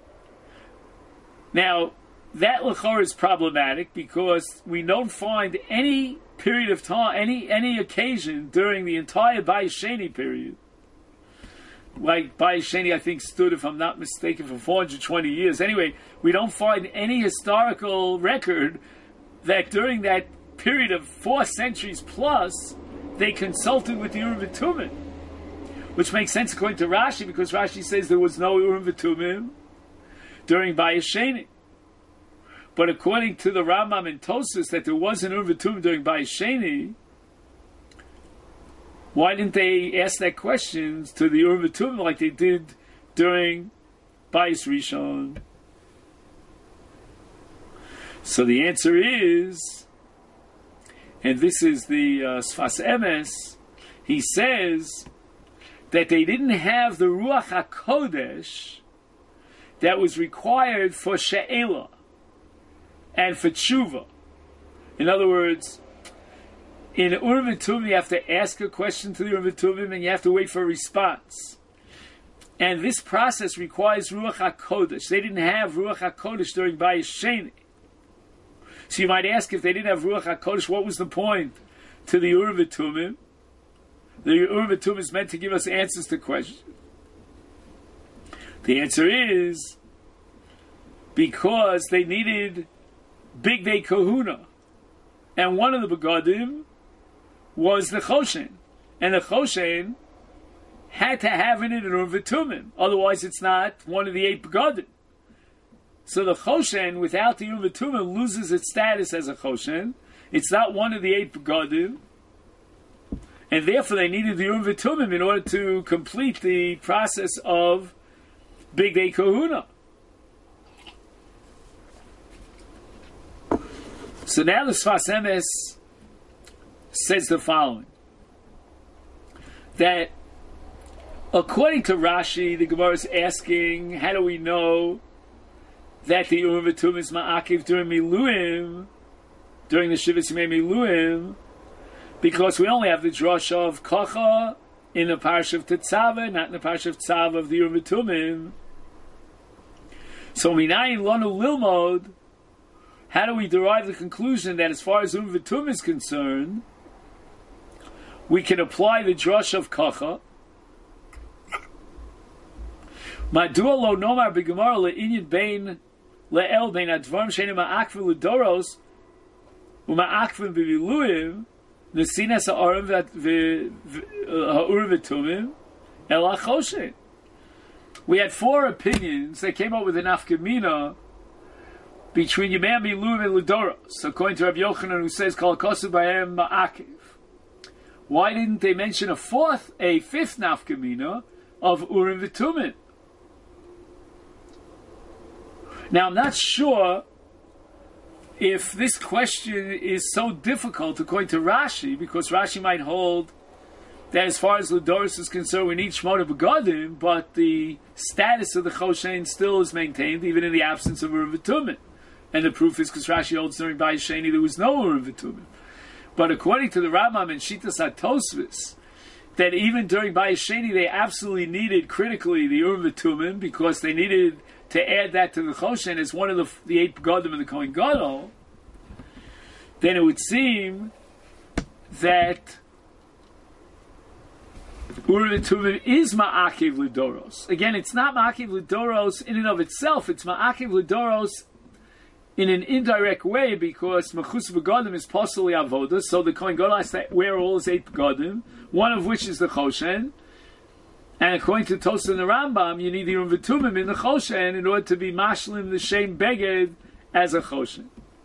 Now, that l'chor is problematic because we don't find any period of time, any occasion during the entire Bayis Sheni period. Like Bayis Sheni, I think, stood, if I'm not mistaken, for 420 years. Anyway, we don't find any historical record that during that period of 4 centuries plus, they consulted with the Urim V'Tumim, which makes sense according to Rashi, because Rashi says there was no Urim V'Tumim during Bayis Sheni. But according to the Rambam and Tosfos that there was an Urim V'Tumim during Bayis Sheni, why didn't they ask that question to the Urim V'Tumim like they did during Bayis Rishon? So the answer is, and this is the Sfas Emes, he says that they didn't have the Ruach HaKodesh that was required for She'elah and for tshuva. In other words, in Urim V'Tumim you have to ask a question to the Urim V'Tumim and you have to wait for a response. And this process requires Ruach HaKodesh. They didn't have Ruach HaKodesh during Bayis Sheni. So you might ask, if they didn't have Ruach HaKodesh, what was the point to the Urim V'Tumim? The Urim V'Tumim is meant to give us answers to questions. The answer is because they needed Big Day Kahuna. And one of the begadim was the Choshen. And the Choshen had to have in it an Urim V'Tumim. Otherwise it's not one of the 8 begadim. So the Choshen, without the Urim V'Tumim, loses its status as a Choshen. It's not one of the 8 begadim. And therefore they needed the Urim V'Tumim in order to complete the process of Big Day Kahuna. So now the Sfas Emes says the following, that according to Rashi, the Gemara is asking, how do we know that the Urim V'Tumim is Ma'akiv during Miluim, during the Shivas Yemei Miluim, because we only have the drasha of Kacha in the Parsha of Tetzaveh, not in the Parsha of Tzav of the Urim V'Tumim. So Minayin Lanu Lilmod, how do we derive the conclusion that as far as Urim V'Tumim is concerned, we can apply the drush of Kacha? Madua lo nomar b'gemara le'inyan bein le'el bein advarim she'enim ma'akvin l'doros u'ma'akvin b'miluim nesinas ha'urim v'tumim el ha'choshen. We had 4 opinions that came up with an afkamina between Yemei Miluim and Ludoros, according to Rabbi Yochanan, who says Kol Kosu B'Hem Ma'akiv. Why didn't they mention a fifth nafkamina of Urim v'Tumin? Now, I'm not sure if this question is so difficult according to Rashi, because Rashi might hold that as far as Ludoros is concerned, we need Shmona Begadim, but the status of the Choshen still is maintained, even in the absence of Urim v'Tumin. And the proof is because Rashi holds during Bayis Sheni there was no Urim v'Tumin. But according to the Rambam and Shitas HaTosfos, that even during Bayis Sheni they absolutely needed critically the Urim v'Tumin, because they needed to add that to the Choshen as one of the 8 Begadim of the Kohen Gadol, then it would seem that Urim v'Tumin is Ma'akiv Ludoros. Again, it's not Ma'akiv Ludoros in and of itself, it's Ma'akiv Ludoros in an indirect way, because Mechus Begadim is possibly Avodah, so the Kohen Gadol has to wear all his 8 Begadim, one of which is the Choshen, and according to Tosfos and the Rambam, you need the Urim v'Tumim in the Choshen in order to be mashlim the Shem Beged as a Choshen.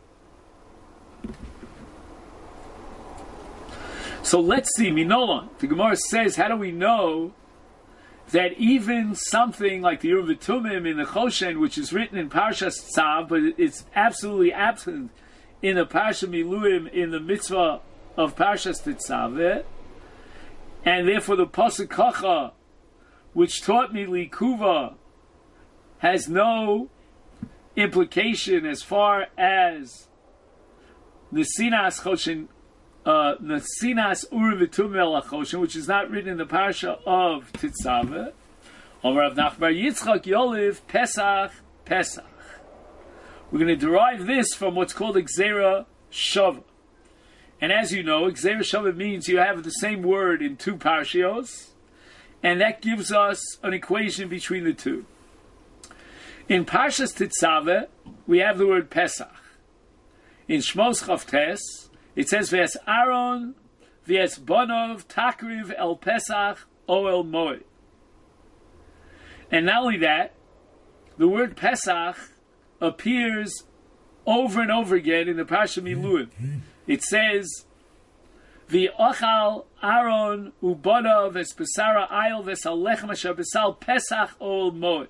So let's see, Minolon. The Gemara says, how do we know that even something like the Urim v'Tumim in the Choshen, which is written in Parshas Tzav, but it's absolutely absent in the Parsha Miluim in the mitzvah of Parshas Tetzaveh, and therefore the Pasuk Kacha, which taught me Likuva, has no implication as far as Nesinas Choshen, Nesinas Urim v'Tumim el HaChoshen, which is not written in the Parsha of Tetzaveh. Omer Rav Nachman bar Yitzchak Yoliv Pesach Pesach. We're going to derive this from what's called Gzeira Shava. And as you know, Gzeira Shava means you have the same word in 2 parshios, and that gives us an equation between the 2. In Parshas Tetzaveh, we have the word Pesach. In Shmos Chavtes, it says, V'es Aaron, v'es Bonov, Takriv el Pesach, o el Moed. And not only that, the word Pesach appears over and over again in the Parsha Miluim. It says, V'ochal Aaron ubonav ves besara ayil ves alechem asher besal Pesach ol Moed.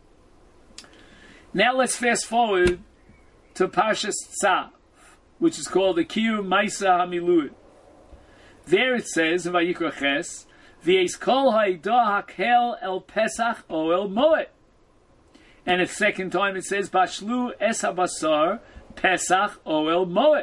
Now let's fast forward to Parshas Tzav, which is called the Kiyum Maisa HaMiluim. There it says in Vayikra Ches, V'es kol ha'ida hakel el Pesach o el Moed. And the second time it says, Bashlu es habasar Pesach o el Moed.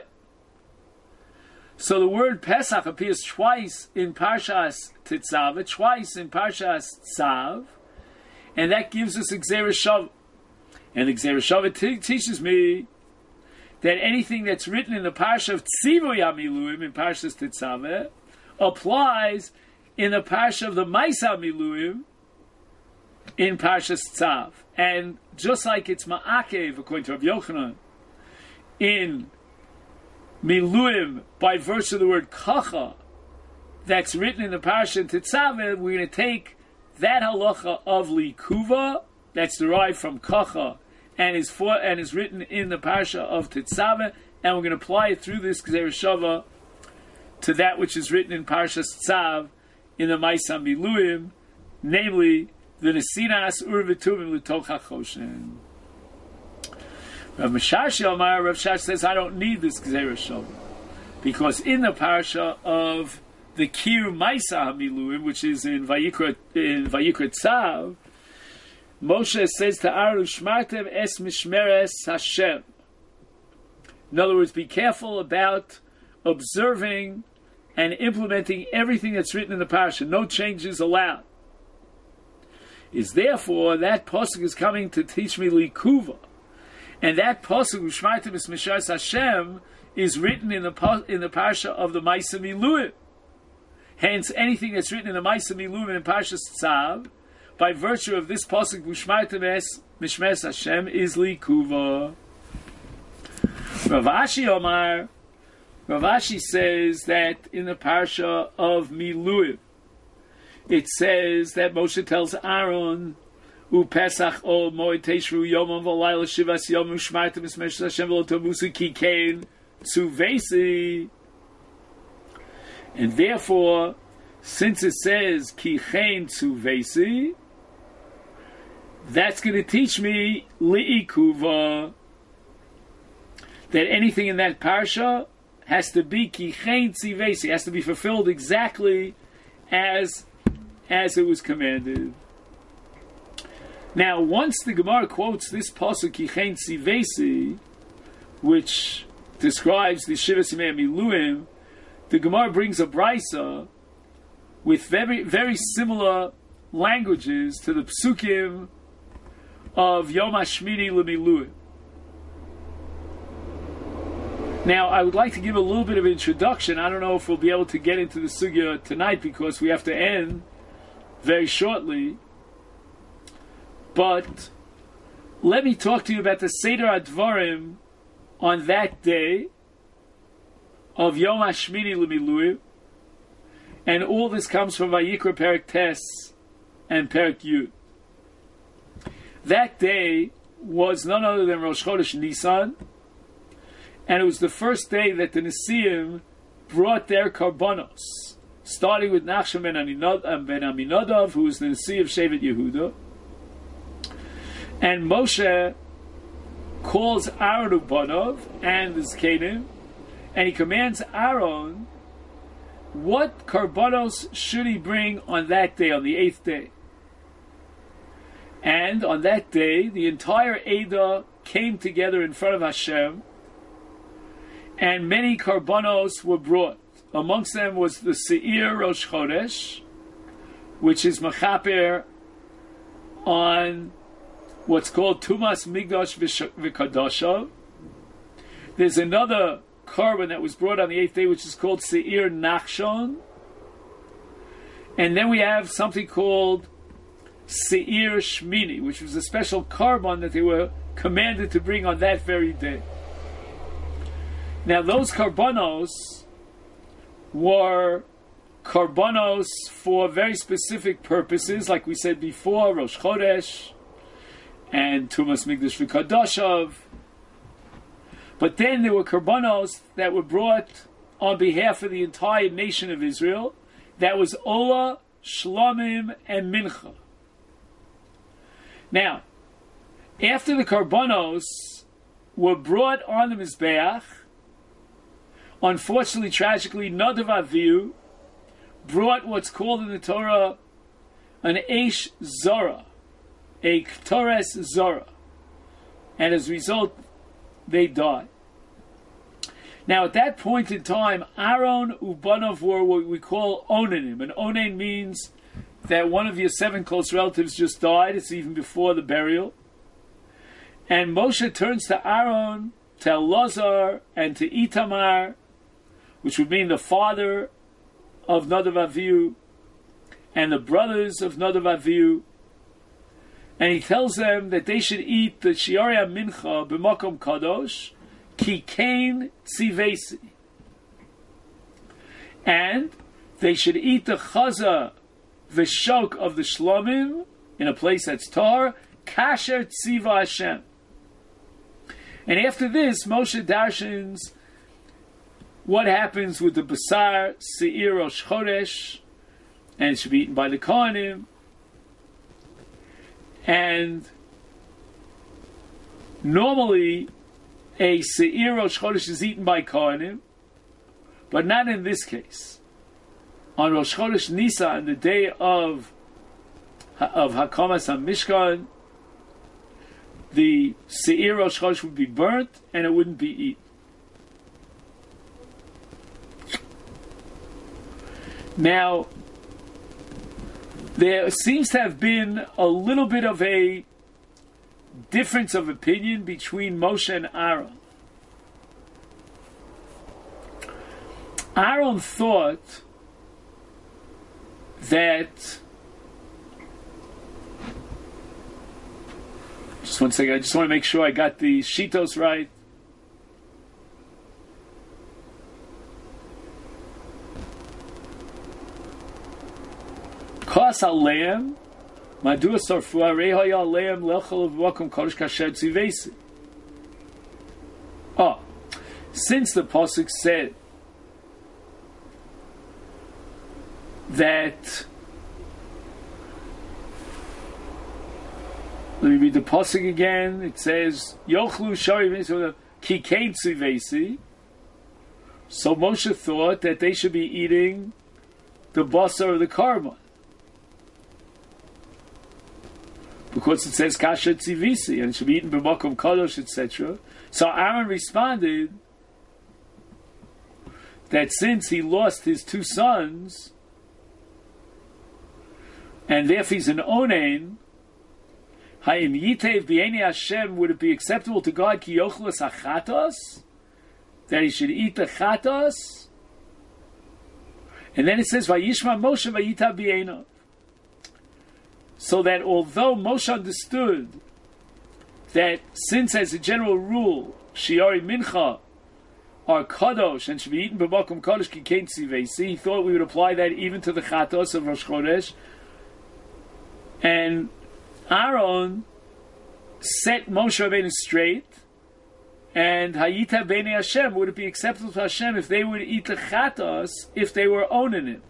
So the word Pesach appears twice in Parshas Tetzaveh, twice in Parshas Tzav, and that gives us a Gzeira Shava. And the Gzeira Shava teaches me that anything that's written in the Parsha of Tzivoy HaMiluim in Parshas Tetzaveh applies in the Parsha of the Maisa HaMiluim in Parshas Tzav. And just like it's Ma'akev, according to Rabbi Yochanan, in Miluim, by virtue of the word Kacha, that's written in the Parsha in Tetzaveh, we're going to take that halacha of Likuva, that's derived from Kacha, and is written in the Parsha of Tetzaveh, and we're going to apply it through this Gzeira Shava to that which is written in Parshas Tzav in the Maisa Miluim, namely the Nesinas Urim v'Tumim l'toch HaChoshen. Rav Mishashi Amar, Rav Shash says, I don't need this Gzeira Shava, because in the Parsha of the Kiyum Maisa HaMiluim, which is in Vayikra Tzav, Moshe says to Aaron, Shmartem es mishmeres Hashem. In other words, be careful about observing and implementing everything that's written in the Parsha. No changes allowed. Is therefore, that pasuk is coming to teach me Likuva. And that pasuk, Shmartem es mishmeres Hashem, is written in the Parsha of the Maisa Miluim. Hence, anything that's written in the Maisa Miluim and in Parshas Tzav, by virtue of this pasuk, Ushmartem es mishmeres Hashem, is Likuva. Rav Ashi Omar, Rav Ashi says that in the Parsha of Miluim, it says that Moshe tells Aaron, U Pesach Ol Moed Teshru Yomam V'Layla Shivas Yomim Shmartem Esmesh Hashem V'Lo Tamusu Ki Kain Tzuvesi. And therefore, since it says Ki Kain Tzuvesi, that's going to teach me Li'ikuva, that anything in that parsha has to be Ki Kain Tzuvesi, has to be fulfilled exactly as it was commanded. Now, once the Gemara quotes this pasuk Ki Kain Tzuvesi, which describes the Shivas Yemei Miluim, the Gemara brings a brisa with very, very similar languages to the psukim of Yom HaShmini L'Miluim. Now, I would like to give a little bit of introduction. I don't know if we'll be able to get into the sugya tonight because we have to end very shortly. But let me talk to you about the Seder Advarim on that day of Yom HaShmini L'Miluim. And all this comes from Vayikra Perek Tes and Perek Yud. That day was none other than Rosh Chodesh Nisan, and it was the first day that the Nesiim brought their karbonos, starting with Nachshon ben Aminadav, who was the Nesi of Shevet Yehuda. And Moshe calls Aaron Ubanov and the Zkenim, and he commands Aaron what karbonos should he bring on that day, on the 8th day. And on that day, the entire Eidah came together in front of Hashem, and many karbonos were brought. Amongst them was the Seir Rosh Chodesh, which is Mechaper on what's called Tumas Migdash V'Kadosha. There's another carbon that was brought on the 8th day, which is called Seir Nachshon. And then we have something called Seir Shmini, which was a special carbon that they were commanded to bring on that very day. Now, those karbonos were karbonos for very specific purposes, like we said before, Rosh Chodesh and Tumas Migdash V'Kadoshav. But then there were karbonos that were brought on behalf of the entire nation of Israel. That was Olah, Shlomim, and Mincha. Now, after the karbonos were brought on the Mizbeach, unfortunately, tragically, Nadav Avihu brought what's called in the Torah an Eish Zora, a Ktores Zora, and as a result, they died. Now, at that point in time, Aaron Ubanov were what we call Onanim, and Onan means that one of your 7 close relatives just died. It's even before the burial. And Moshe turns to Aaron, to Elazar, and to Itamar, which would mean the father of Nadav Avihu and the brothers of Nadav Avihu, and he tells them that they should eat the Shiarei Mincha b'makom kadosh ki kain tzivesi, and they should eat the chaza v'shok of the shlomim in a place that's tar kasher tziva Hashem. And after this, Moshe darshans what happens with the basar seir Rosh Chodesh, and it should be eaten by the Kohanim. And normally, a seir Rosh Chodesh is eaten by Kohanim, but not in this case. On Rosh Chodesh Nisan, the day of Hakamas HaMishkan, the seir Rosh Chodesh would be burnt and it wouldn't be eaten. Now, there seems to have been a little bit of a difference of opinion between Moshe and Aaron. Aaron thought that... Just one second, I just want to make sure I got the shitos right. Kos aleim Madua sarfua rehaya aleim lechol v'vakum kodesh kasher tzivesi. Oh, since the pasuk said that, let me read the pasuk again. It says yochlu shari ki kein tzivesi. So Moshe thought that they should be eating the basar of the carbon, because it says kasher tzivisi and it should be eaten b'makom kadosh, etc. So Aaron responded that since he lost his two sons, and therefore he's an onain, ha'im yitev b'yeni Hashem, would it be acceptable to God ki yochlos hachatos, that he should eat the chatos? And then it says vayishma Moshe vayita b'yena. So that although Moshe understood that since as a general rule shiori mincha are kadosh and should be eaten b'makom kadosh ki kein tzivesi, he thought we would apply that even to the chatos of Rosh Chodesh. And Aaron set Moshe Rabbeinu straight, and Hayita B'nei Hashem, would it be acceptable to Hashem if they would eat the chatos if they were owning it?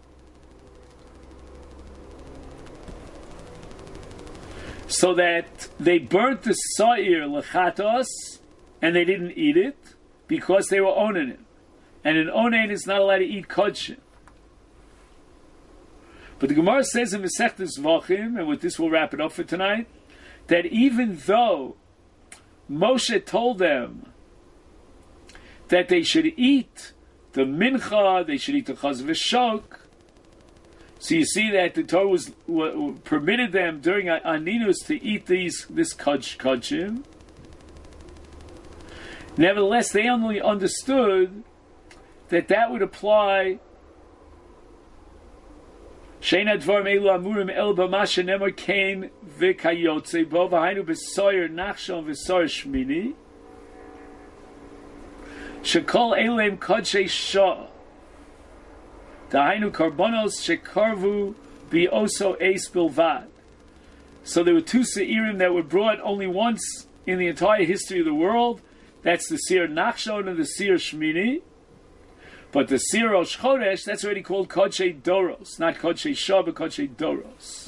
So that they burnt the sa'ir lechatos and they didn't eat it because they were owning it. And an onain is not allowed to eat kodshim. But the Gemara says in Masechtas Zvachim, and with this we'll wrap it up for tonight, that even though Moshe told them that they should eat the mincha, they should eat the chaz v'shok, so you see that the Torah permitted them during Aninus to eat this kodshim. Nevertheless, they only understood that would apply Sheina dvarim elu amurim el b'ma shenemar kain v'kayotze bo v'hainu b'soyer nachshon v'soyer shmini shekol elem kodshei shah dahainu karbonos shekarvu b'oso eis bilvad. So there were two seirim that were brought only once in the entire history of the world. That's the seir nachshon and the seir shmini. But the Seir Rosh Chodesh, that's already called Kodshei Doros, not Kodshei Shah, but Kodshei Doros.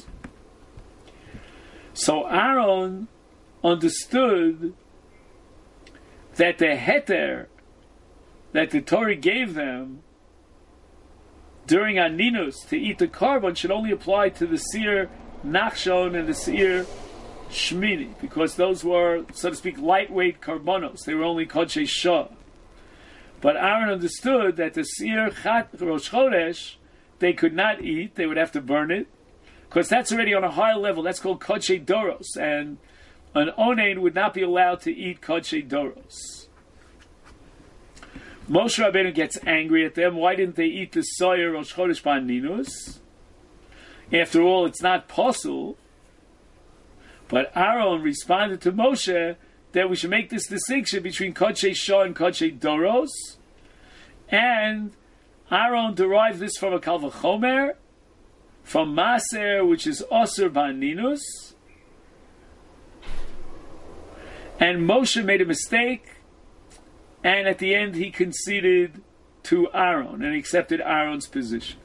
So Aaron understood that the heter that the Torah gave them during Aninus to eat the carbon should only apply to the Seir Nachshon and the Seir Shmini, because those were, so to speak, lightweight carbonos. They were only Kodshei Shah. But Aaron understood that the Seir Rosh Chodesh, they could not eat, they would have to burn it, because that's already on a higher level. That's called Kodshei Doros, and an Onain would not be allowed to eat Kodshei Doros. Moshe Rabbeinu gets angry at them. Why didn't they eat the Seir Rosh Chodesh B'Aninus? After all, it's not possible. But Aaron responded to Moshe that we should make this distinction between Kodshei Shah and Kodshei Doros. And Aaron derived this from a Kal V'chomer, from Maser, which is Osir B'Aninus. And Moshe made a mistake, and at the end he conceded to Aaron, and accepted Aaron's position.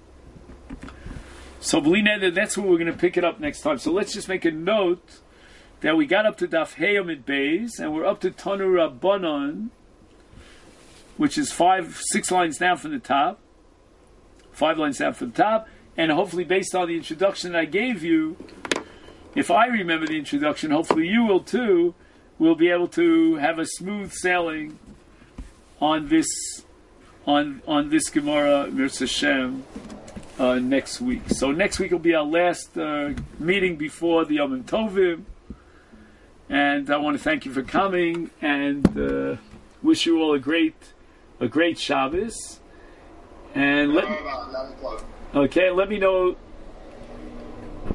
So that's where we're going to pick it up next time. So let's just make a note that we got up to Daf Hey Amid Beis, and we're up to Tanu Rabbanon, which is 6 lines down from the top, 5 lines down from the top, and hopefully based on the introduction I gave you, if I remember the introduction, hopefully you will too, we'll be able to have a smooth sailing on this Gemara, Mirza Hashem, next week. So next week will be our last meeting before the Yom Tovim. And I want to thank you for coming, and wish you all a great Shabbos. And let me know